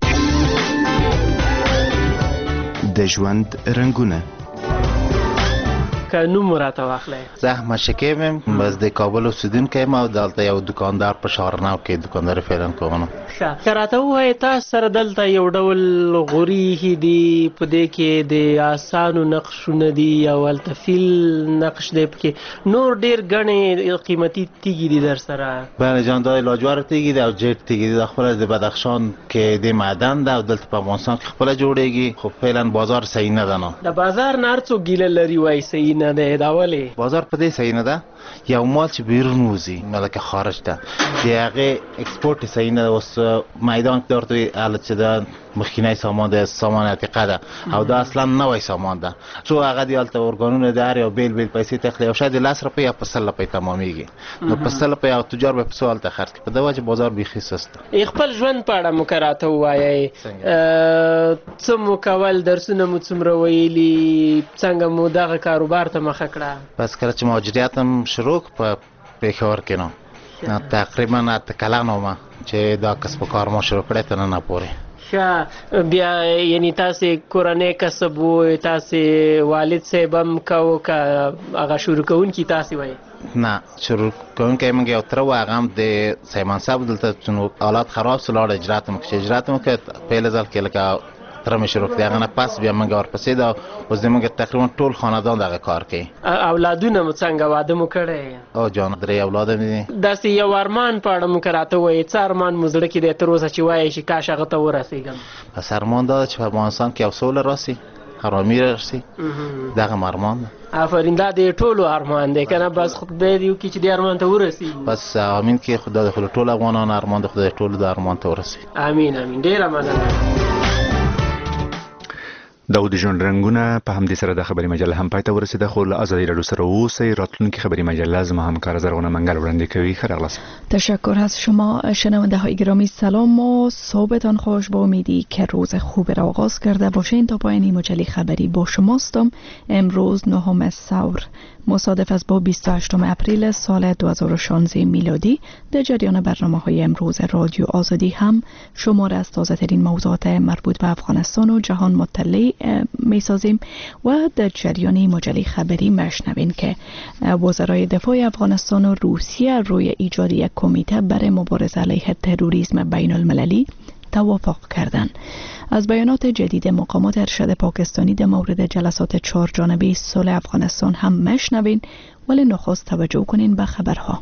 د ژوند رنگونه که نوم راته واخلئ. زه احمد شکیب یم، بس د کابل اوسیدونکی یم او دلته یو دکاندار په شارناو کې دکاندار فعلا کوم. ښه، که راته ووایې تاسو سره دلته یو ډول غوري ایښي دي، په دې کې د آسانو نقشونه دي او هلته فیل نقش دی، پکې نور ډېر ګڼې قیمتي تیږې دي در سره. بله جان، دا لاجوار تیږې دي او جیټ تیږې دي. دا خپله د بدخشان کې د معدن ده او دلته په افغانستان کې خپله جوړېږي، خو فعلا بازار صحیح نه ده. نه د بازار نه هر څوک ګیله لري، وایي صحیح نه دی. دا ولې بازار په دې صحیح نه ده؟ یو مال چې بیرون وځي ملکه خارج ته د هغې اکسپورټ صحیح نه ده. اوس میدان کې درته وایي هله چې د مخکینی سامان د سامان عتیقه ده او دا اصلا نوی سامان ده. څو هغه د هلته ارګانونه د هر یو بیل بیل پیسې تخلي او شاید د لس روپۍ یا په سل روپۍ تمامېږي. نو په سل روپۍ او تجار به په څو هلته خرڅ کړي. په دې وجه بازار بیخي سست ده. خپل ژوند په اړه مو که راته ووایئ، څه مو کول، درسونه مو څومره ویلي، څنګه مو دغه کاروبار ته مخه کړه؟ بس کله چې مهاجریت هم شروع په پېښور کې نو تقریبا اته کلن ومه چې دا کسب و کار ما شروع کړی تر ننه پورې. ښه، بیا یعنی تاسې کورنی کسب و، تاسې والد صاحب هم کوو که هغه شروع کوونکي تاسې وایي؟ نه، شروع کوونکی موږ یو تره و، هغه هم د سیمان صاحب دلته چون حالات خراب سو لاړ اجرات مو چې اجرات مو کړ پیل ځل کې لکه تره مې شروع کړی، هغه نه پس بیا موږ ورپسې ده. اوس زموږ تقریبا ټول خاندان دغه کار کوي. اولادونه مو څنګه، واده مو کړی؟ او جان، درې اولاده مې دي. داسې یو ارمان په اړه مو که راته ووایې، څه ارمان مو زړه کې دی تر اوسه چې وایې چې کاش هغه ته ورسېږم؟ بس ارمان دا ده چې په افغانستان کې یو سوله راسي آرامی رسی دغه ارمان آفرین دا د ټولو ارمان دی کنه بس خدای دې وکړي چې د ارمان ته ورسي بس امین کې خدای د ټولو افغانانو ارمان د خدای ټولو د ارمان ته ورسي امین امین ډیر مننه دا د ژوند رنگونه په همدې سره د خبري مجله هم پای ته ورسیده خو له ازادي رادیو سره اوسئ راتلونکي خبري مجله زما همکار زرغونه منگل وړاندې کوي خیرغلاس تشکر از شما شنونده های گرامی سلام و صبحتان خوش با امیدی که روز خوب را آغاز کرده باشین تا پایان مجله خبری با شماستم امروز نهم ثور مصادف است با بیست و هشتم اپریل سال دو هزار و شانزده میلادی در جریان برنامه های امروز رادیو آزادی هم شمار از تازه ترین موضوعات مربوط به افغانستان و جهان مطلع می سازیم و در جریان مجله خبری مشنوین که وزرای دفاع افغانستان و روسیه روی ایجاد یک کمیته برای مبارزه علیه تروریسم بین المللی توافق کردند. از بیانات جدید مقامات ارشد پاکستانی در مورد جلسات چهار جانبه صلح افغانستان هم مشنوین ولی نخست توجه کنین به خبرها.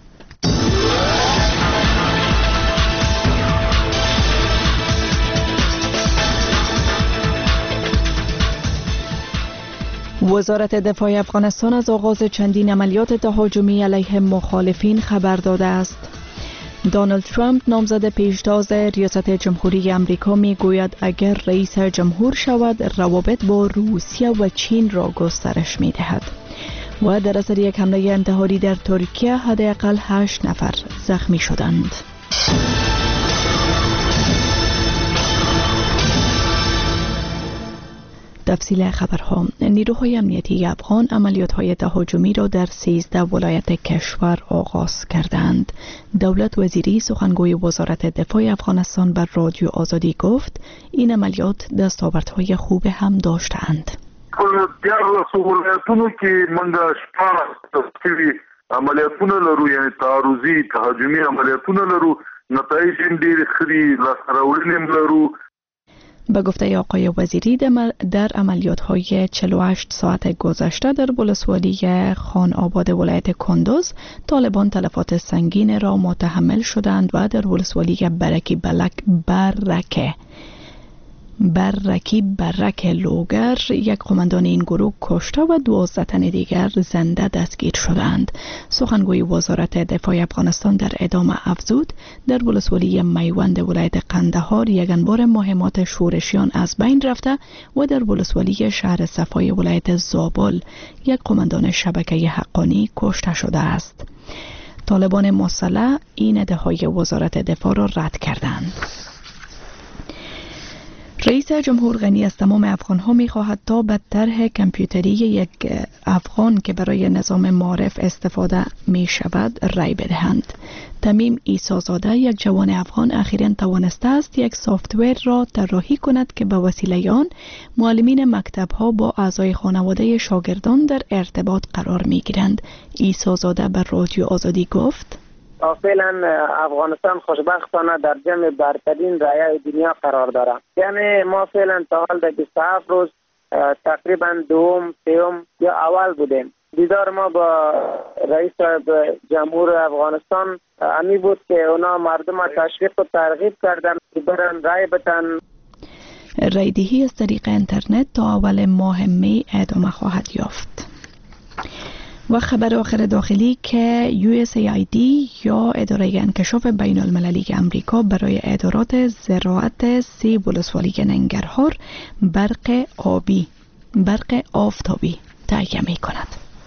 وزارت دفاع افغانستان از آغاز چندین عملیات تهاجمی علیه مخالفین خبر داده است. دونالد ترامپ نامزد پیشتاز ریاست جمهوری آمریکا می گوید اگر رئیس جمهور شود روابط با روسیه و چین را گسترش می دهد و در اثر یک حمله انتحاری در ترکیه حداقل هشت نفر زخمی شدند. تفصیل خبرها. نیروهای امنیتی افغان عملیات‌های تهاجمی را در سیزده ولایت کشور آغاز کردند. دولت وزیری سخنگوی وزارت دفاع افغانستان بر رادیو آزادی گفت این عملیات دستاوردهای خوب هم داشتند. دیارلس ولایتونو کې منګه شپږ عملیاتونه لرو یعنی تعرضي تهاجمي عملیاتونه لرو نتایج ډېر خري لاسراوړنې لرو. به گفته آقای وزیری در عملیات‌های چهل و هشت ساعت گذشته در ولسوالی خان آباد ولایت کندوز طالبان تلفات سنگین را متحمل شدند و در ولسوالی برکی بلک برکه برکی برک لوگر یک قماندان این گروه کشته و دوازده تن دیگر زنده دستگیر شدند. سخنگوی وزارت دفاع افغانستان در ادامه افزود در ولسوالی میوند ولایت قندهار یک انبار مهمات شورشیان از بین رفته و در ولسوالی شهر صفای ولایت زابل یک قماندان شبکه حقانی کشته شده است. طالبان مسلح این ادعای وزارت دفاع را رد کردند. رئیس جمهور غنی از تمام افغان‌ها می‌خواهد تا به طرح کامپیوتری یک افغان که برای نظام معارف استفاده می‌شود رأی بدهند. تمیم عیسی‌زاده یک جوان افغان اخیراً توانسته است یک سافت‌ور را طراحی کند که به وسیله آن معلمین مکتب‌ها با اعضای خانواده شاگردان در ارتباط قرار می‌گیرند. عیسی‌زاده به رادیو آزادی گفت: فعلا افغانستان خوشبختانه در جمع برترین رایای دنیا قرار دارد. یعنی ما فعلا تا حال در بیست و هفت روز تقریبا دوم سوم یا اول بودیم. دیدار ما با رئیس جمهور افغانستان امی بود که اونا مردم تشویق و ترغیب کردن که برن رای بدن. رایدهی از طریق اینترنت تا اول ماه می ادامه خواهد یافت. و خبر آخر داخلی که یو اس ای آی دی یا اداره انکشاف بین المللی امریکا برای ادارات زراعت سی ولسوالی ننگرهار برق آبی برق آفتابی تهیه می کند.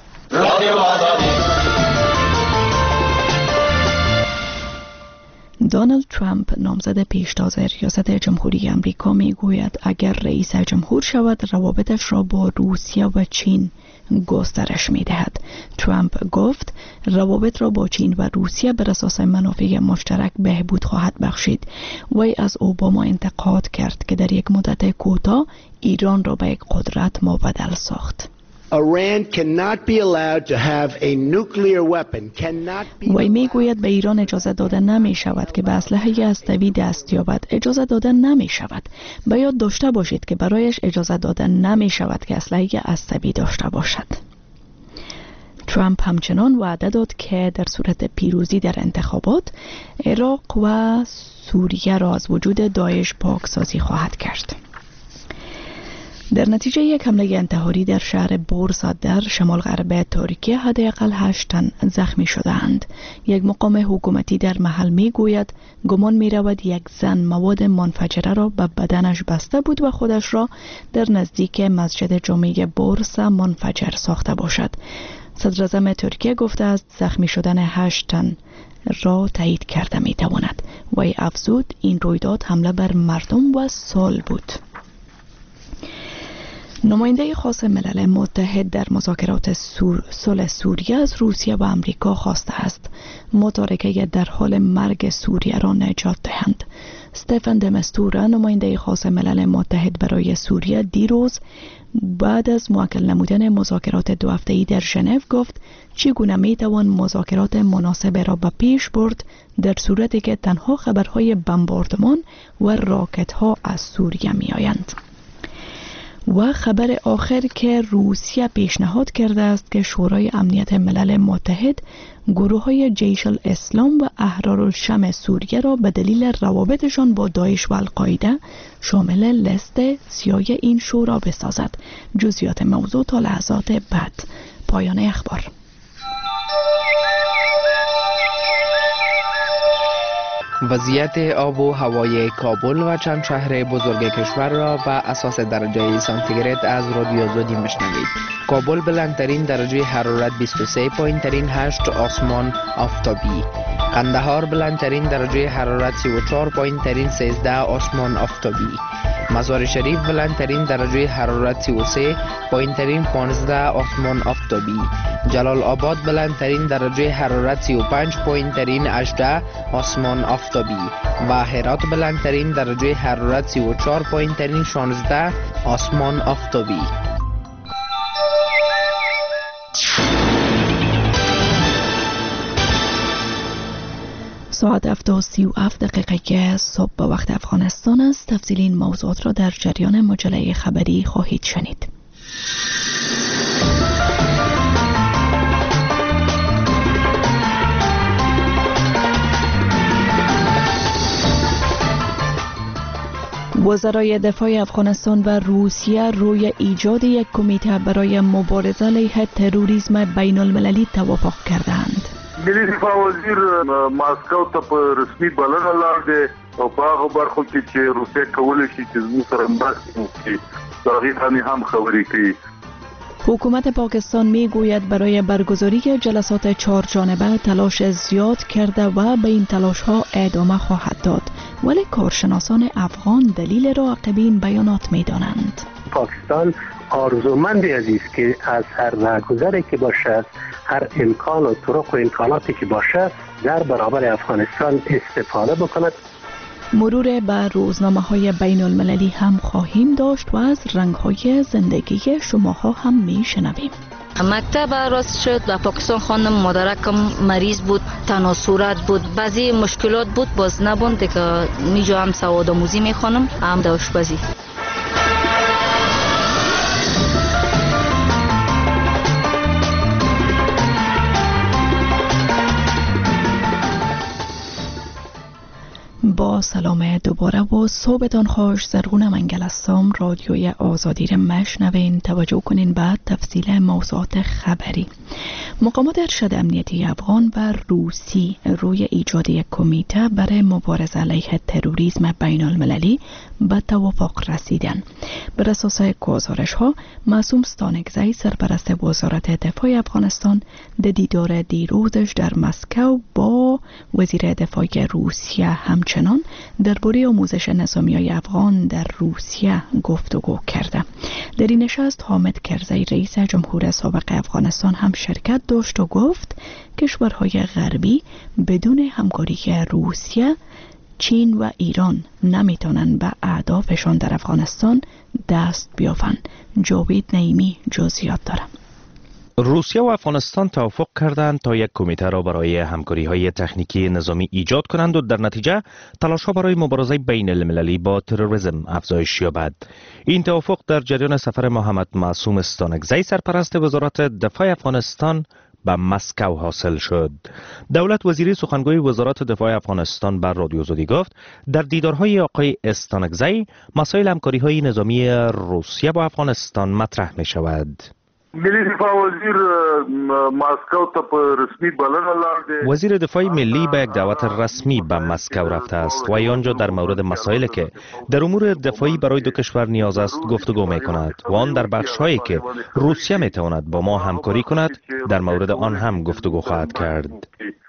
دونالد ترامپ نامزد پیشتاز ریاست جمهوری آمریکا می گوید اگر رئیس جمهور شود روابطش را با روسیه و چین گسترش می دهد. ترامپ گفت روابط را با چین و روسیه بر اساس منافع مشترک بهبود خواهد بخشید. وی از اوباما انتقاد کرد که در یک مدت کوتاه ایران را به یک قدرت مبدل ساخت. Iran cannot be allowed to have a nuclear weapon. Cannot be. وی می گوید به ایران اجازه داده نمی شود که به اسلحه هسته‌ای دست یابد. اجازه داده نمی شود. به یاد داشته باشید که برایش اجازه داده نمی شود که اسلحه هسته‌ای داشته باشد. ترامپ همچنان وعده داد که در صورت پیروزی در انتخابات عراق و سوریه را از وجود داعش پاکسازی خواهد کرد. در نتیجه یک حمله انتحاری در شهر بورسا در شمال غرب ترکیه حداقل هشت تن زخمی شدند. یک مقام حکومتی در محل می گوید گمان می رود یک زن مواد منفجره را به بدنش بسته بود و خودش را در نزدیک مسجد جمعه بورسا منفجر ساخته باشد. صدر اعظم ترکیه گفته است زخمی شدن هشت تن را تایید کرده می تواند. وی افزود این رویداد حمله بر مردم و صلح بود. نماینده خاص ملل متحد در مذاکرات سور... صلح سوریه از روسیه و آمریکا خواسته است متارکه در حال مرگ سوریه را نجات دهند. استفان د مستورا نماینده خاص ملل متحد برای سوریه دیروز بعد از موکل نمودن مذاکرات دو هفته‌ای در ژنو گفت چگونه میتوان مذاکرات مناسب را به پیش برد در صورتی که تنها خبرهای بمباردمان و راکت ها از سوریه می آیند. و خبر آخر که روسیه پیشنهاد کرده است که شورای امنیت ملل متحد گروه های جیش الاسلام و احرارالشام سوریه را به دلیل روابطشان با داعش و القاعده شامل لیست سیاه این شورا بسازد. جزئیات موضوع تا لحظات بعد. پایان اخبار. وضعیت آب و هوای کابل و چند شهر بزرگ کشور را بر اساس درجه سانتیگراد از رادیو زودی میشنوید. کابل بلندترین درجه حرارت بیست و سه پوینت هشت آسمان آفتابی. قندهار بلندترین درجه حرارت سی و چهار پوینت سیزده آسمان آفتابی. مزار شریف بلندترین درجه حرارت سی و سه پوینت پانزده آسمان آفتابی. جلال آباد بلندترین درجه حرارت سی و پنج پوینت هجده آسمان آفتابی و هرات بلندترین درجه حرارت سی و چهار پوینت شانزده آسمان آفتابی. ساعت هفت و سی و هفت دقیقه که صبح به وقت افغانستان است. تفصیل این موضوعات را در جریان مجله خبری خواهید شنید. وزرای دفاع افغانستان و روسیه روی ایجاد یک کمیته برای مبارزه علیه تروریسم بین المللی توافق کردند. ملي دفاع وزیر ماسکو ته په رسمي بلنه لاندې او په هغه برخو کې چې روسیه کولی شي چې زموږ سره مرسته وکړي د هغې باندې هم خبرې کوي. حکومت پاکستان می گوید برای برگزاری جلسات چهار جانبه تلاش زیاد کرده و به این تلاش ها ادامه خواهد داد، ولی کارشناسان افغان دلیل را عقب این بیانات می دانند. پاکستان آرزومندی است که از هر راهگذری که باشد، هر امکان و طرق و امکاناتی که باشد در برابر افغانستان استفاده بکند. مرور به روزنامه های بین المللی هم خواهیم داشت و از رنگ های زندگی شماها هم می شنویم. مکتب راست شد و پاکستان خانم مادرکم مریض بود، تناسورت بود، بعضی مشکلات بود، باز نبوند که میجا هم سواد آموزی می خانم هم آشپزی. با سلام دوباره و صبحتان خوش. زرغون منگل هستم. رادیوی آزادی را مشنوین. توجه کنین به تفصیل موضوعات خبری. مقامات ارشد امنیتی افغان و روسی روی ایجاد یک کمیته برای مبارزه علیه تروریسم بین المللی به توافق رسیدند. بر اساس گزارش ها، معصوم ستانکزی سرپرست وزارت دفاع افغانستان در دیدار دیروزش در مسکو با وزیر دفاع روسیه همچنان درباره آموزش نظامیای افغان در روسیه گفتگو کرده. در این نشست حامد کرزی رئیس جمهور سابق افغانستان هم شرکت داشت و گفت کشورهای غربی بدون همکاری روسیه، چین و ایران نمیتونن به اهدافشان در افغانستان دست بیافند. جاوید نعیمی جزئیات داره. روسیه و افغانستان توافق کردند تا یک کمیته را برای همکاری‌های تکنیکی نظامی ایجاد کنند و در نتیجه تلاش‌ها برای مبارزه بین المللی با تروریسم افزایش یابد. این توافق در جریان سفر محمد معصوم ستانکزی سرپرست وزارت دفاع افغانستان به مسکو حاصل شد. دولت وزیری سخنگوی وزارت دفاع افغانستان بر رادیو زودی گفت در دیدارهای آقای استانکزی مسائل همکاری‌های نظامی روسیه با افغانستان مطرح می شود. ملی دفاع وزیر مسکو ته په رسمي بلنه لاړ. وزیر دفاع ملی به یک دعوت رسمی به مسکو رفته است و آنجا در مورد مسائلی که در امور دفاعی برای دو کشور نیاز است گفتگو می کند و آن در بخش‌هایی که روسیه می تواند با ما همکاری کند در مورد آن هم گفتگو خواهد کرد.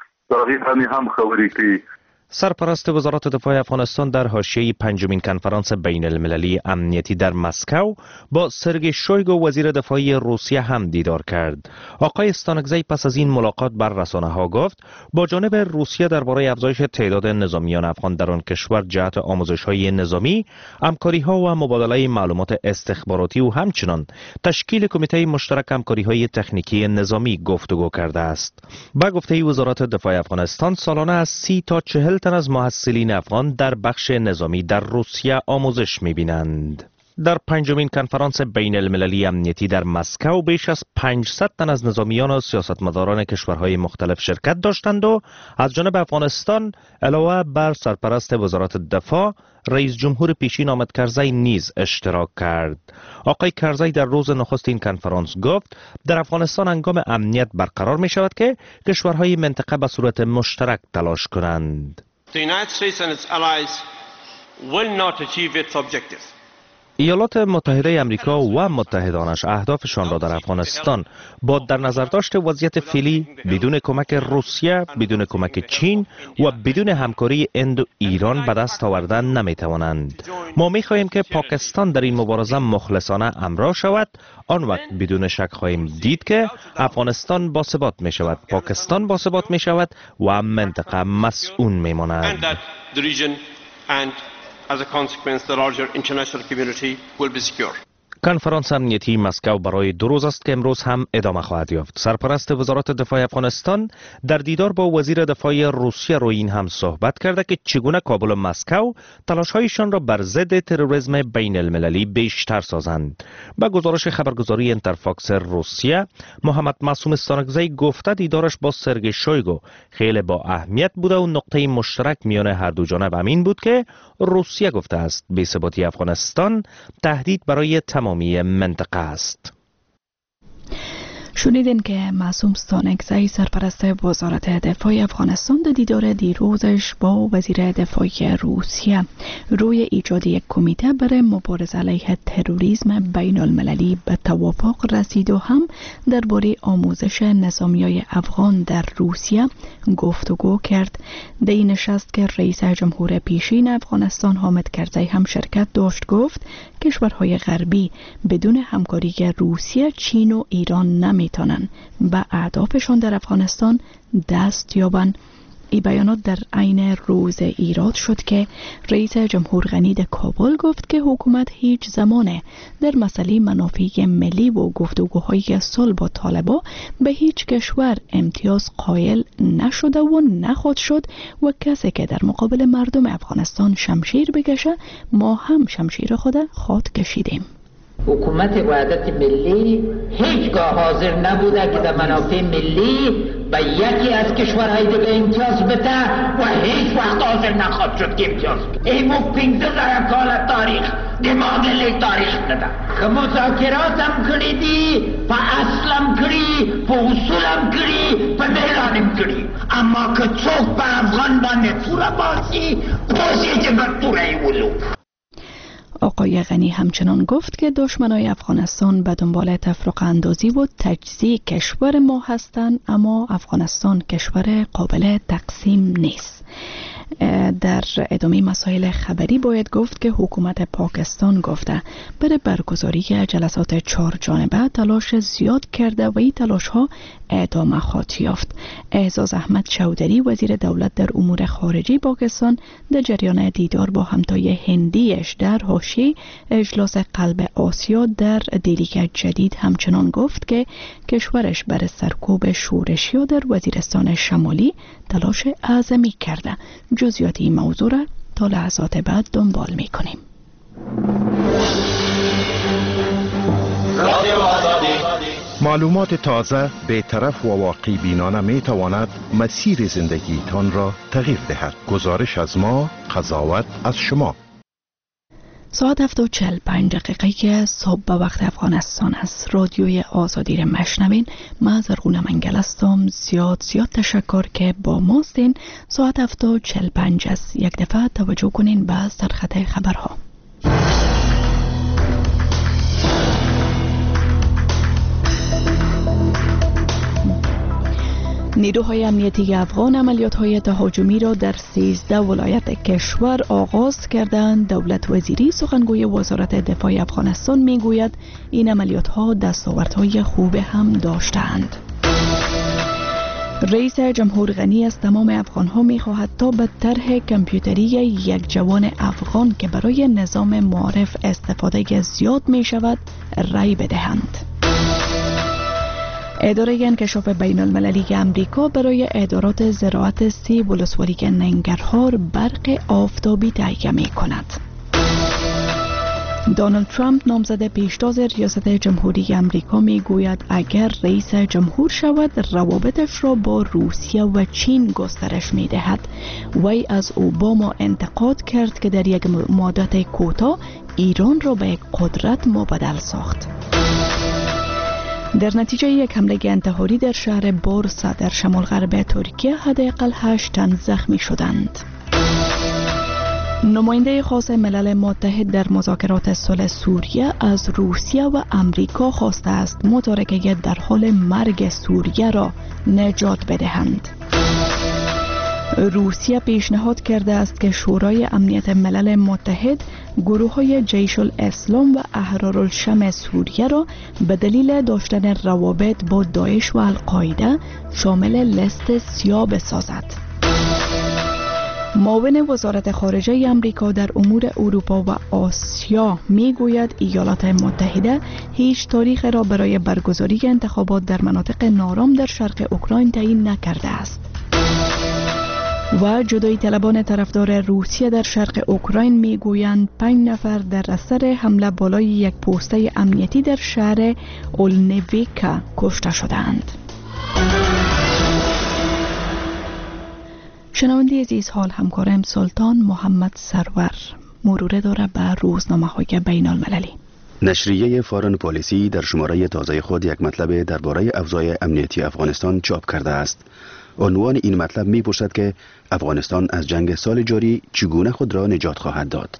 هم خبری کوي. سرپرست وزارت دفاع افغانستان در حاشیه پنجمین کنفرانس بین المللی امنیتی در مسکو با سرگئی شویگو وزیر دفاعی روسیه هم دیدار کرد. آقای استانکزی پس از این ملاقات بر رسانه ها گفت با جانب روسیه درباره افزایش تعداد نظامیان افغان در آن کشور جهت آموزش های نظامی، همکاری ها و مبادله معلومات استخباراتی و همچنان تشکیل کمیته مشترک همکاری های تکنیکی نظامی گفتگو کرده است. با گفته وزارت دفاع افغانستان سالانه از سی تا چهل تن از محصلین افغان در بخش نظامی در روسیه آموزش می‌بینند. در پنجمین کنفرانس بین المللی امنیتی در مسکو بیش از پانصد تن از نظامیان و سیاستمداران کشورهای مختلف شرکت داشتند و از جانب افغانستان علاوه بر سرپرست وزارت دفاع رئیس جمهور پیشین حامد کرزی نیز اشتراک کرد. آقای کرزی در روز نخست این کنفرانس گفت در افغانستان هنگام امنیت برقرار می شود که کشورهای منطقه به صورت مشترک تلاش کنند. The United States and its allies will not achieve its objectives. ایالات متحده امریکا و متحدانش اهدافشان را در افغانستان با در نظر داشت وضعیت فعلی بدون کمک روسیه، بدون کمک چین و بدون همکاری هند و ایران به دست آوردن نمیتوانند. ما میخواهیم که پاکستان در این مبارزه مخلصانه همراه شود. آن وقت بدون شک خواهیم دید که افغانستان باثبات می شود، پاکستان باثبات می شود و منطقه مسئول می ماند. As a consequence, the larger international community will be secure. کنفرانس امنیتی مسکو برای دو روز است که امروز هم ادامه خواهد یافت. سرپرست وزارت دفاع افغانستان در دیدار با وزیر دفاع روسیه روی این هم صحبت کرده که چگونه کابل و مسکو تلاش‌هایشان را بر ضد تروریسم بین المللی بیشتر سازند. با گزارش خبرگزاری اینترفاکس روسیه، محمد معصوم استانکزی گفته دیدارش با سرگئی شویگو خیلی با اهمیت بوده و نقطه مشترک میان هر دو جانب همین بود که روسیه گفته است بی‌ثباتی افغانستان تهدید برای تمام منطقه است. شنیدین که معصوم استانکزی سرپرست وزارت دفاع افغانستان در دیدار دیروزش با وزیر دفاع روسیه روی ایجاد یک کمیته برای مبارزه علیه تروریسم بین المللی به توافق رسید و هم درباره آموزش نظامیای افغان در روسیه گفتگو کرد. در این نشست که رئیس جمهور پیشین افغانستان حامد کرزی هم شرکت داشت گفت کشورهای غربی بدون همکاری روسیه، چین و ایران نمیتونن به اهدافشان در افغانستان دست یابند. این بیانات در عین روز ایراد شد که رئیس جمهور غنی در کابل گفت که حکومت هیچ زمانه در مسئله منافع ملی و گفتگوهای صلح با طالبان به هیچ کشور امتیاز قائل نشده و نخواهد شد و کسی که در مقابل مردم افغانستان شمشیر بکشه ما هم شمشیر خود خود کشیدیم. حکومت وحدت ملی هیچگاه حاضر نبوده که در منافع ملی به یکی از کشورهای دیگه امتیاز بده و هیچ وقت حاضر نخواهد شد که امتیاز بده. این مو پینزه زره کال تاریخ دماغلی تاریخ نده که مذاکرات هم کردی پا اصلم کردی پا اصولم کردی پا میلانم کردی، اما که چوک به افغان بانده توره باسی بازی که به توره ولو. آقای غنی همچنان گفت که دشمنای افغانستان به دنبال تفرقه اندازی و تجزیه کشور ما هستند، اما افغانستان کشور قابل تقسیم نیست. در ادامه مسائل خبری باید گفت که حکومت پاکستان گفته برای برگزاری جلسات چهار جانبه تلاش زیاد کرده و این تلاش ها ادامه خواهد یافت. اعزاز احمد چودری وزیر دولت در امور خارجی پاکستان در جریان دیدار با همتای هندیش در حاشیه اجلاس قلب آسیا در دهلی جدید همچنان گفت که کشورش برای سرکوب شورشی‌ها در وزیرستان شمالی تلاش اعظمی کرده. جزئیات این موضوع را تا لحظات بعد دنبال می‌کنیم. معلومات تازه بی‌طرف و واقع بینانه می تواند مسیر زندگیتان را تغییر دهد. گزارش از ما، قضاوت از شما. ساعت هفت و چهل پنج دقیقه که صبح به وقت افغانستان است. رادیوی آزادی را مشنوین. من زرغونه منگل هستم. زیاد زیاد تشکر که با ماستین. ساعت هفت و چهل پنج است. یک دفعه توجه کنین به سرخط خبرها. نیروهای امنیتی افغان عملیات‌های تهاجمی را در سیزده ولایت کشور آغاز کردند. دولت وزیری سخنگوی وزارت دفاع افغانستان میگوید این عملیات‌ها دستاوردهای خوب هم داشتند. رئیس جمهور غنی از تمام افغان‌ها می‌خواهد تا به طرح کامپیوتری یک جوان افغان که برای نظام معارف استفاده زیاد می‌شود رأی بدهند. اداره انکشاف بین المللی امریکا برای ادارات زراعت سی ولسوالی ننگرهار برق آفتابی تهیه می کند. دونالد ترامپ نامزد پیشتاز ریاست جمهوری امریکا می گوید اگر رئیس جمهور شود روابطش را با روسیه و چین گسترش می دهد. وی از اوباما انتقاد کرد که در یک مدت کوتاه ایران را به یک قدرت مبدل ساخت. در نتیجه یک حمله انتحاری در شهر بورسا در شمال غرب ترکیه حداقل هشت تن زخمی شدند. نماینده خاص ملل متحد در مذاکرات صلح سوریه از روسیه و امریکا خواسته است متارکه در حال مرگ سوریه را نجات بدهند. روسیه پیشنهاد کرده است که شورای امنیت ملل متحد گروه های جیش الاسلام و احرارالشام سوریه را به دلیل داشتن روابط با داعش و القاعده شامل لیست سیاه بسازد. معاون وزارت خارجه امریکا در امور اروپا و آسیا میگوید ایالات متحده هیچ تاریخ را برای برگزاری انتخابات در مناطق نارام در شرق اوکراین تعیین نکرده است. و جدایی طلبان طرفدار روسیه در شرق اوکراین میگویند پنج نفر در اثر حمله بالای یک پوسته امنیتی در شهر اولنویکا کشته شدند. شنونده عزیز، حال همکارم سلطان محمد سرور مروره داره به روزنامه های بین المللی. نشریه فارن پالیسی در شماره تازه خود یک مطلب درباره اوضاع امنیتی افغانستان چاپ کرده است. عنوان این مطلب می پرسد که افغانستان از جنگ سال جاری چگونه خود را نجات خواهد داد.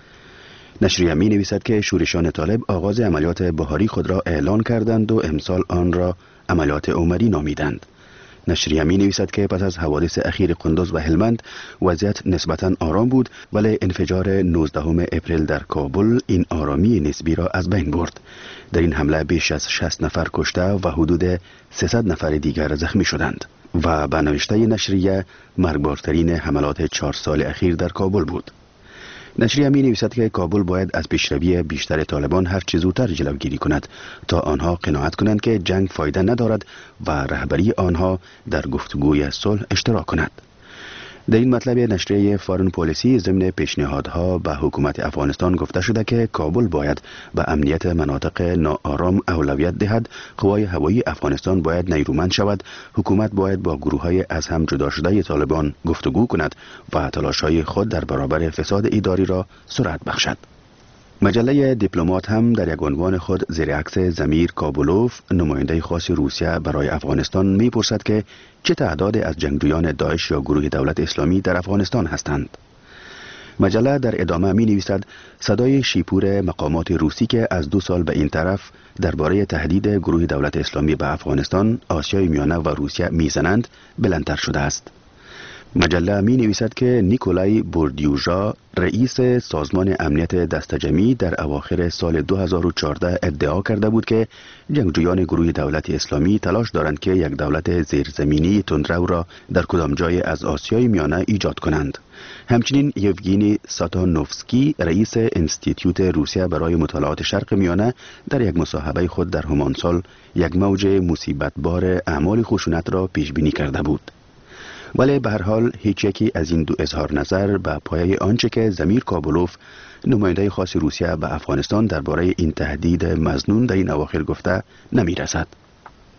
نشریه می نویسد که شورشان طالب آغاز عملیات بهاری خود را اعلان کردند و امسال آن را عملیات عمری نامیدند. نشریه می نویسد که پس از حوادث اخیر قندوز و هلمند وضعیت نسبتاً آرام بود، ولی انفجار نوزدهم اپریل در کابل این آرامی نسبی را از بین برد. در این حمله بیش از شصت نفر کشته و حدود سیصد نفر دیگر زخمی شدند و به نوشته نشریه مرگبارترین حملات چهار سال اخیر در کابل بود. نشریه می نویسد که کابل باید از پیشروی بیشتر طالبان هر چه زودتر جلوگیری کند تا آنها قناعت کنند که جنگ فایده ندارد و رهبری آنها در گفتگوی صلح اشتراک کند. در این مطلب نشریه فارن پالیسی ضمن پیشنهادها به حکومت افغانستان گفته شده که کابل باید به امنیت مناطق ناآرام اولویت دهد، قوای هوایی افغانستان باید نیرومند شود، حکومت باید با گروه‌های از هم جدا شده طالبان گفتگو کند و تلاش‌های خود در برابر فساد اداری را سرعت بخشد. مجله دیپلمات هم در یک عنوان خود زیر عکس ضمیر کابولوف، نماینده خاص روسیه برای افغانستان، می‌پرسد که چه تعداد از جنگجویان داعش یا گروه دولت اسلامی در افغانستان هستند. مجله در ادامه می نویسد صدای شیپور مقامات روسی که از دو سال به این طرف درباره تهدید گروه دولت اسلامی به افغانستان، آسیای میانه و روسیه میزنند بلندتر شده است. مجله می نویسد که نیکولای بوردیوژا، رئیس سازمان امنیت دستجمعی، در اواخر سال دو هزار و چهارده ادعا کرده بود که جنگجویان گروه دولت اسلامی تلاش دارند که یک دولت زیرزمینی تندرو را در کدام جای از آسیای میانه ایجاد کنند. همچنین یوگینی ساتانوفسکی، رئیس انستیتیوت روسیه برای مطالعات شرق میانه، در یک مصاحبه خود در همان سال یک موج مصیبتبار اعمال خشونت را پیش بینی کرده بود. ولی به هر حال هیچ یکی از این دو اظهار نظر به پایه آنچه که ضمیر کابولوف، نماینده خاص روسیه به افغانستان، درباره این تهدید مظنون در این اواخر گفته نمی رسد.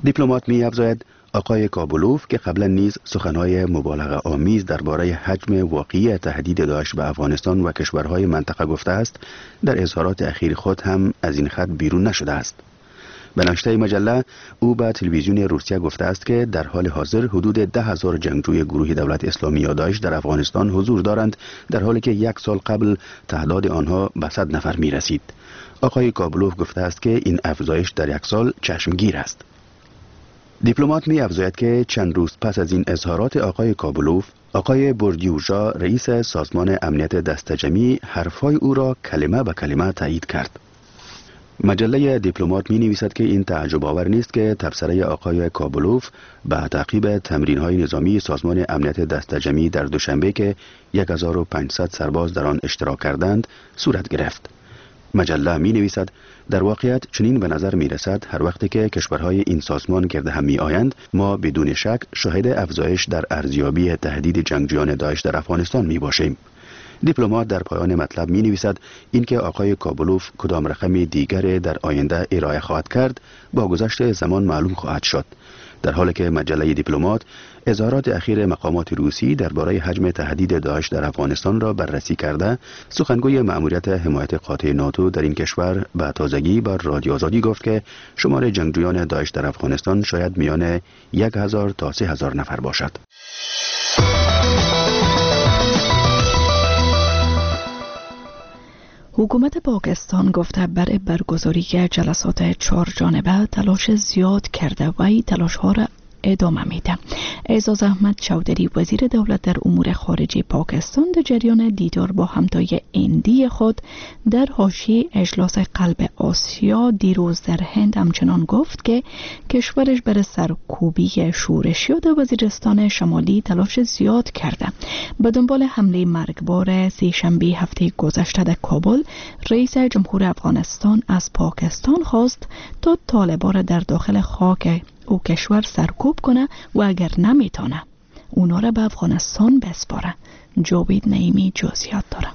دیپلمات می افزاید آقای کابلوف که قبلا نیز سخنهای مبالغه آمیز درباره حجم واقعی تهدید داعش به افغانستان و کشورهای منطقه گفته است، در اظهارات اخیر خود هم از این خط بیرون نشده است. به نشریه مجله او به تلویزیون روسیه گفته است که در حال حاضر حدود ده هزار جنگجوی گروه دولت اسلامی یا داعش در افغانستان حضور دارند، در حالی که یک سال قبل تعداد آنها به صد نفر می رسید. آقای کابلوف گفته است که این افزایش در یک سال چشمگیر است. دیپلمات می افزاید که چند روز پس از این اظهارات آقای کابلوف، آقای بردیوژا رئیس سازمان امنیت دستجمعی حرفهای او را کلمه به کلمه تایید کرد. مجله دیپلمات می نویسد که این تعجب آور نیست که تبصره آقای کابلوف به تعقیب تمرین های نظامی سازمان امنیت دستجمعی در دوشنبه که هزار و پانصد سرباز در آن اشتراک کردند صورت گرفت. مجله می نویسد در واقعیت چنین به نظر می رسد هر وقتی که کشورهای این سازمان گرد هم می آیند ما بدون شک شاهد افزایش در ارزیابی تهدید جنگجویان داعش در افغانستان می باشیم. دیپلمات در پایان مطلب می نویسد اینکه آقای کابلوف کدام رقم دیگر در آینده ارائه خواهد کرد با گذشت زمان معلوم خواهد شد، در حالی که مجله دیپلمات اظهارات اخیر مقامات روسی درباره حجم تهدید داعش در افغانستان را بررسی کرده، سخنگوی مأموریت حمایت قاطع ناتو در این کشور به تازگی بر رادیو آزادی گفت که شمار جنگجویان داعش در افغانستان شاید میان یک هزار تا سه هزار نفر باشد. حکومت پاکستان گفته برای برگزاری جلسات چهار جانبه تلاش زیاد کرده و این تلاش ها را ادامه میده. اعزاز احمد چودری وزیر دولت در امور خارجه پاکستان در جریان دیدار با همتای هندی خود در حاشیه اجلاس قلب آسیا دیروز در هند همچنان گفت که کشورش برای سرکوبی شورشیان در وزیرستان شمالی تلاش زیاد کرده. به دنبال حمله مرگبار سه‌شنبه هفته گذشته در کابل، رئیس جمهور افغانستان از پاکستان خواست تا طالبان در داخل خاک او کشور سرکوب کنه و اگر نمیتونه اونا را به افغانستان بسپاره. جاوید نعیمی جزئیات داره.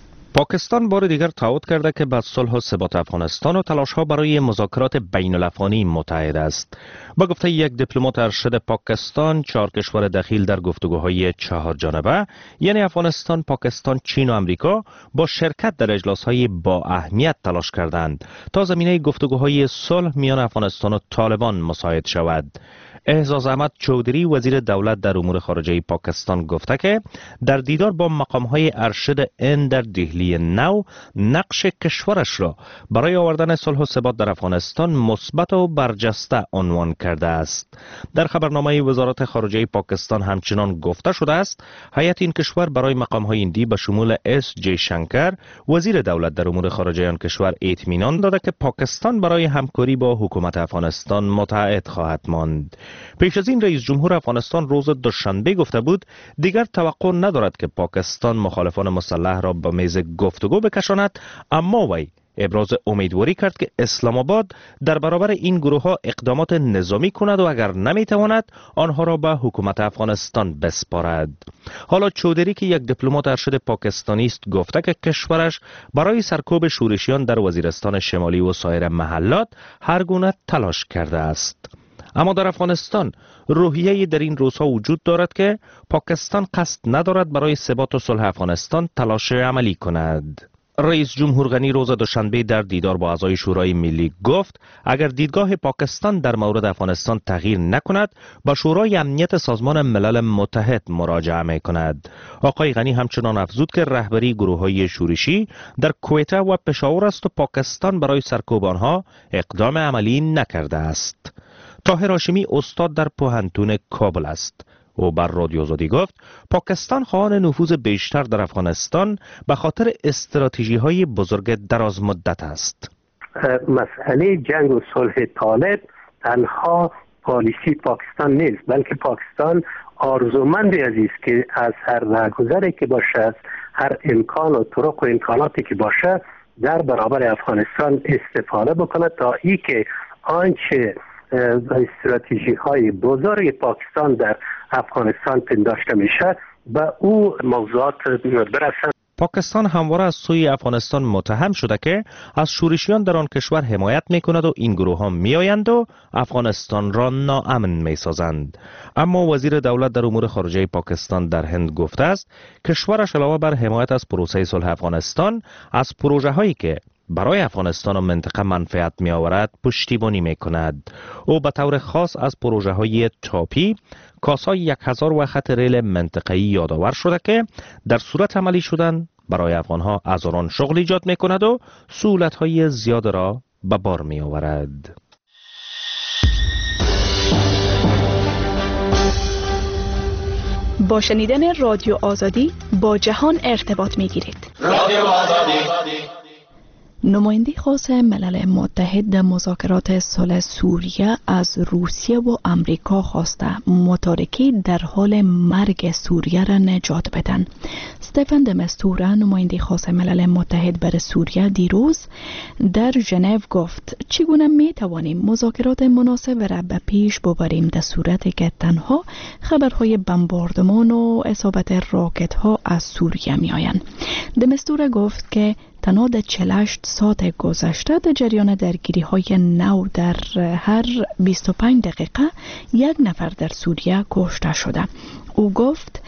پاکستان بار دیگر تعهد کرده که به صلح و ثبات افغانستان و تلاش‌ها برای مذاکرات بین الافغانی متحد است. با گفته یک دیپلمات ارشد پاکستان، چهار کشور دخیل در گفتگوهای چهار جانبه یعنی افغانستان، پاکستان، چین و امریکا با شرکت در اجلاس‌های با اهمیت تلاش کردند تا زمینه گفتگوهای صلح میان افغانستان و طالبان مساعد شود. اعزاز احمد چودری وزیر دولت در امور خارجه پاکستان گفته که در دیدار با مقام‌های ارشد هند در دهلی نو نقش کشورش را برای آوردن صلح و ثبات در افغانستان مثبت و برجسته عنوان کرده است. در خبرنامه وزارت خارجه پاکستان همچنان گفته شده است هیئت این کشور برای مقام‌های هندی به شمول اس جی شنکر وزیر دولت در امور خارجه آن کشور اطمینان داده که پاکستان برای همکاری با حکومت افغانستان متعهد خواهد ماند. پیش از این رئیس جمهور افغانستان روز دوشنبه گفته بود دیگر توقع ندارد که پاکستان مخالفان مسلح را به میز گفتگو بکشاند، اما وی ابراز امیدواری کرد که اسلام آباد در برابر این گروه ها اقدامات نظامی کند و اگر نمیتواند آنها را به حکومت افغانستان بسپارد. حالا چودری که یک دیپلمات ارشد پاکستانی است گفته که کشورش برای سرکوب شورشیان در وزیرستان شمالی و سایر محلات هر گونه تلاش کرده است. اما در افغانستان روحیه در این روزها وجود دارد که پاکستان قصد ندارد برای ثبات و صلح افغانستان تلاش عملی کند. رئیس جمهور غنی روز دوشنبه در دیدار با اعضای شورای ملی گفت اگر دیدگاه پاکستان در مورد افغانستان تغییر نکند با شورای امنیت سازمان ملل متحد مراجعه می کند. آقای غنی همچنان افزود که رهبری گروه‌های شورشی در کویته و پشاور است و پاکستان برای سرکوب آنها اقدام عملی نکرده است. طاهر هاشمی استاد در پوهنتون کابل است. او بر رادیو آزادی گفت پاکستان خواهان نفوذ بیشتر در افغانستان به خاطر استراتژی های بزرگ دراز مدت است. مسئله جنگ و صلح طالب تنها پالیسی پاکستان نیست، بلکه پاکستان آرزومند عزیز که از هر راهگذری که باشه، هر امکان و طرق و امکاناتی که باشه در برابر افغانستان استفاده بکنه تا ای که آنچه استراتژی های بزرگ پاکستان در افغانستان پنداشته میشه به او موضوعات برسن. پاکستان همواره از سوی افغانستان متهم شده که از شورشیان در آن کشور حمایت میکند و این گروه ها میآیند و افغانستان را ناامن میسازند. اما وزیر دولت در امور خارجه پاکستان در هند گفته است کشورش علاوه بر حمایت از پروسه صلح افغانستان از پروژه هایی که برای افغانستان و منطقه منفعت می آورد پشتیبانی می کند. او به طور خاص از پروژه های تاپی، کاسای یک هزار و خط ریل منطقه‌ای یادآور شده که در صورت عملی شدن برای افغانها هزاران شغل ایجاد می کند و سهولت های زیاد را به بار می آورد. با شنیدن رادیو آزادی با جهان ارتباط می گیرید. رادیو آزادی. نماینده خاص ملل متحد در مذاکرات صلح سوریه از روسیه و امریکا خواسته متارکه در حال مرگ سوریه را نجات بدن. استفان د مستوره نماینده خاص ملل متحد بر سوریه دیروز در ژنو گفت چگونه می توانیم مذاکرات مناسب را به پیش ببریم در صورتی که تنها خبرهای بمباردمان و اصابت راکت ها از سوریه می آیند. د مستوره گفت که تنها در چهل و هشت ساعت گذشته در جریان درگیری های نو در هر بیست و پنج دقیقه یک نفر در سوریه کشته شده. او گفت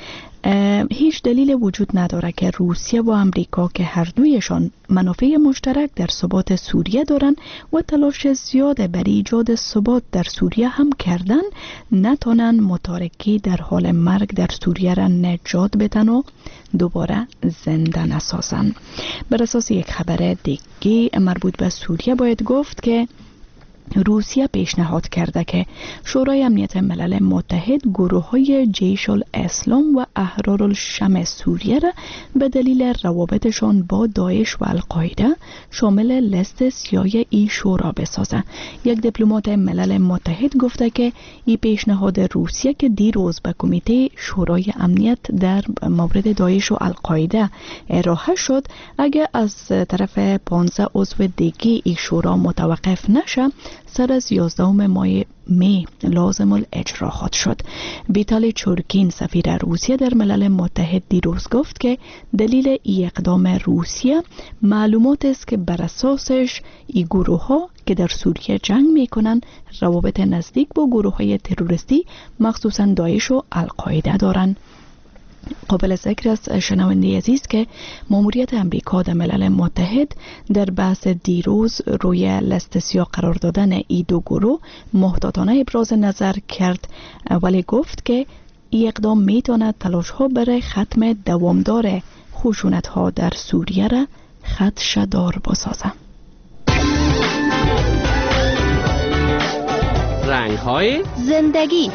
هیچ دلیل وجود نداره که روسیه و امریکا که هر دویشان منافع مشترک در ثبات سوریه دارند و تلاش زیاد برای ایجاد ثبات در سوریه هم کردن نتونن متارکه در حال مرگ در سوریه را نجات بدن و دوباره زنده نسازن. بر اساس یک خبر دیگه مربوط به سوریه باید گفت که روسیه پیشنهاد کرده که شورای امنیت ملل متحد گروه های جیش الاسلام و احرار الشام سوریه را به دلیل روابطشان با داعش و القاعده شامل لیست سیاه ای شورا بسازه. یک دیپلمات ملل متحد گفته که این پیشنهاد روسیه که دیروز به کمیته شورای امنیت در مورد داعش و القاعده ارائه شد اگر از طرف پانزده عضو دیگه ای شورا متوقف نشه سر از یازدهم ماه می لازم الاجرا خواهد شد. ویتالی چورکین سفیر روسیه در ملل متحد دیروز گفت که دلیل ای اقدام روسیه معلومات است که بر اساسش ای گروه ها که در سوریه جنگ می کنند روابط نزدیک با گروه های تروریستی مخصوصا داعش و القاعده دارند. قابل ذکر است شنونده عزیز که ماموریت امریکا در ملل متحد در بحث دیروز روی لیست سیاه قرار دادن ای دو گروه محتاطانه ابراز نظر کرد ولی گفت که این اقدام میتواند تلاش ها برای ختم دوامدار خشونت ها در سوریه را خدشه‌دار بسازد. رنگ های زندگی.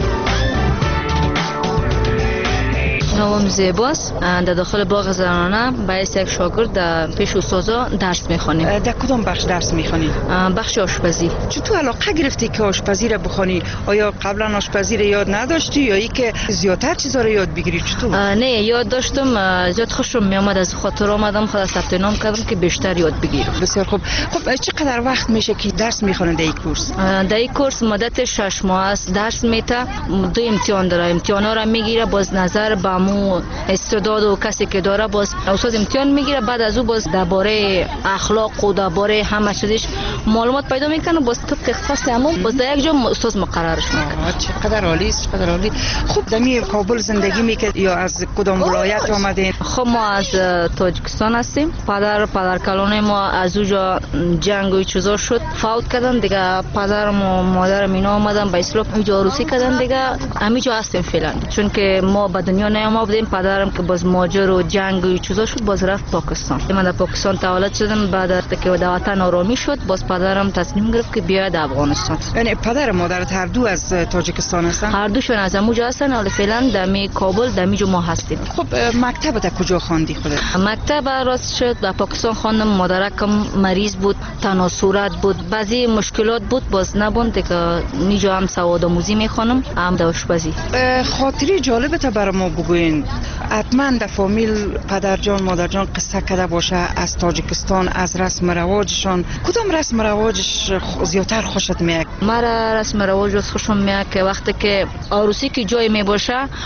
نامم زیباست. در داخل باغ زنانه باعث یک شاگرد در پیش استادا درس میخوانیم. در کدام بخش درس میخوانی؟ بخش آشپزی. چطور علاقه گرفتی که آشپزی را بخوانی؟ آیا قبلا آشپزی را یاد نداشتی یا ای که زیادتر چیزا را یاد بگیری؟ چطور؟ نه یاد داشتم، زیاد خوشم میامد، از خاطر آمدم خود ثبت نام کردم که بیشتر یاد بگیرم. بسیار خوب. خب چقدر وقت میشه که درس میخوانی در این کورس؟ در این کورس مدت شش ماه است. درس میته، دو امتحان داره. امتحانا را میگیره باز نظر به مو استعداد و کسی که داره باز استاد امتحان میگیره، بعد از او باز درباره اخلاق و درباره همه چیزش معلومات پیدا میکنه، باز تو که اختصاص همون باز در یک جا استاد مقررش میکنه. چقدر عالی است، چقدر عالی. خب در کابل زندگی میکنید یا از کدام ولایت آمدین؟ خب ما از تاجیکستان هستیم. پدر پدر کلان ما از اونجا جنگ و چیزا شد فوت کردن دیگه. پدرم و مادرم اینا اومدن به اسلام اینجا عروسی کردن دیگه. همینجا هستیم فعلا، چون که ما به دنیا نیامدیم. پدرم که باز ماجر و جنگ و چیزا شد باز رفت پاکستان. من در پاکستان تولد شدم، بعد از که در وطن آرامی شد باز پدرم تصمیم گرفت که بیاد افغانستان. یعنی پدر مادرت هر دو از تاجیکستان هستن؟ هر دوشون از اونجا هستن، ولی فعلا در کابل در میجو ما هستیم. خب مکتب تا کجا خواندی خودت؟ مکتب راست شد در پاکستان خواندم. مادرکم مریض بود، تناسورت بود، بعضی مشکلات بود، باز نبوند که میجا هم سواد آموزی میخوانم، هم در آشپزی. خاطری جالب تا برای ما بگوین. حتما در فامیل پدر جان مادر جان قصه کرده باشه از تاجیکستان، از رسم رواجشان. کدام رسم رواجش زیادتر خوشت میاد؟ مرا رسم رواج خوشم میاد که وقتی که عروسی که جای می باشه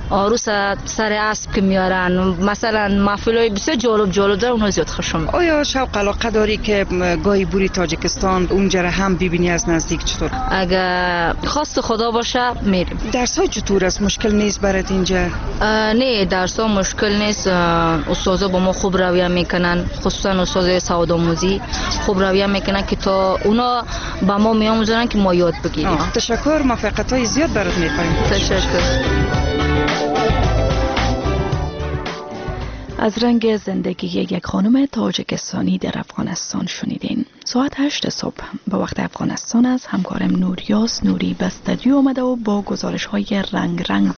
عروس سر اسب که میارن، مثلا محفلای بسیار جالب جالب داره، اونها زیاد خوشم میاد. آیا شوق علاقه داری که گاهی بوری تاجیکستان اونجا را هم ببینی از نزدیک؟ چطور؟ اگه خواست خدا باشه میریم. درس های چطور است؟ مشکل نیست برات اینجا؟ نه درس ها مشکل نیست، استادا با ما خوب رویه میکنن، خصوصا استاد سعادآموزی خوب رویه میکنن که تا اونا با ما میآموزن که ما یاد بگیریم. تشکر، موفقیت های زیاد برات میخوایم. تشکر. از رنگ زندگی یک خانم تاجیکستانی در افغانستان شنیدین. ساعت هشت صبح به وقت افغانستان از همکارم نوریاس نوری به استودیو آمده و با گزارش های رنگ رنگ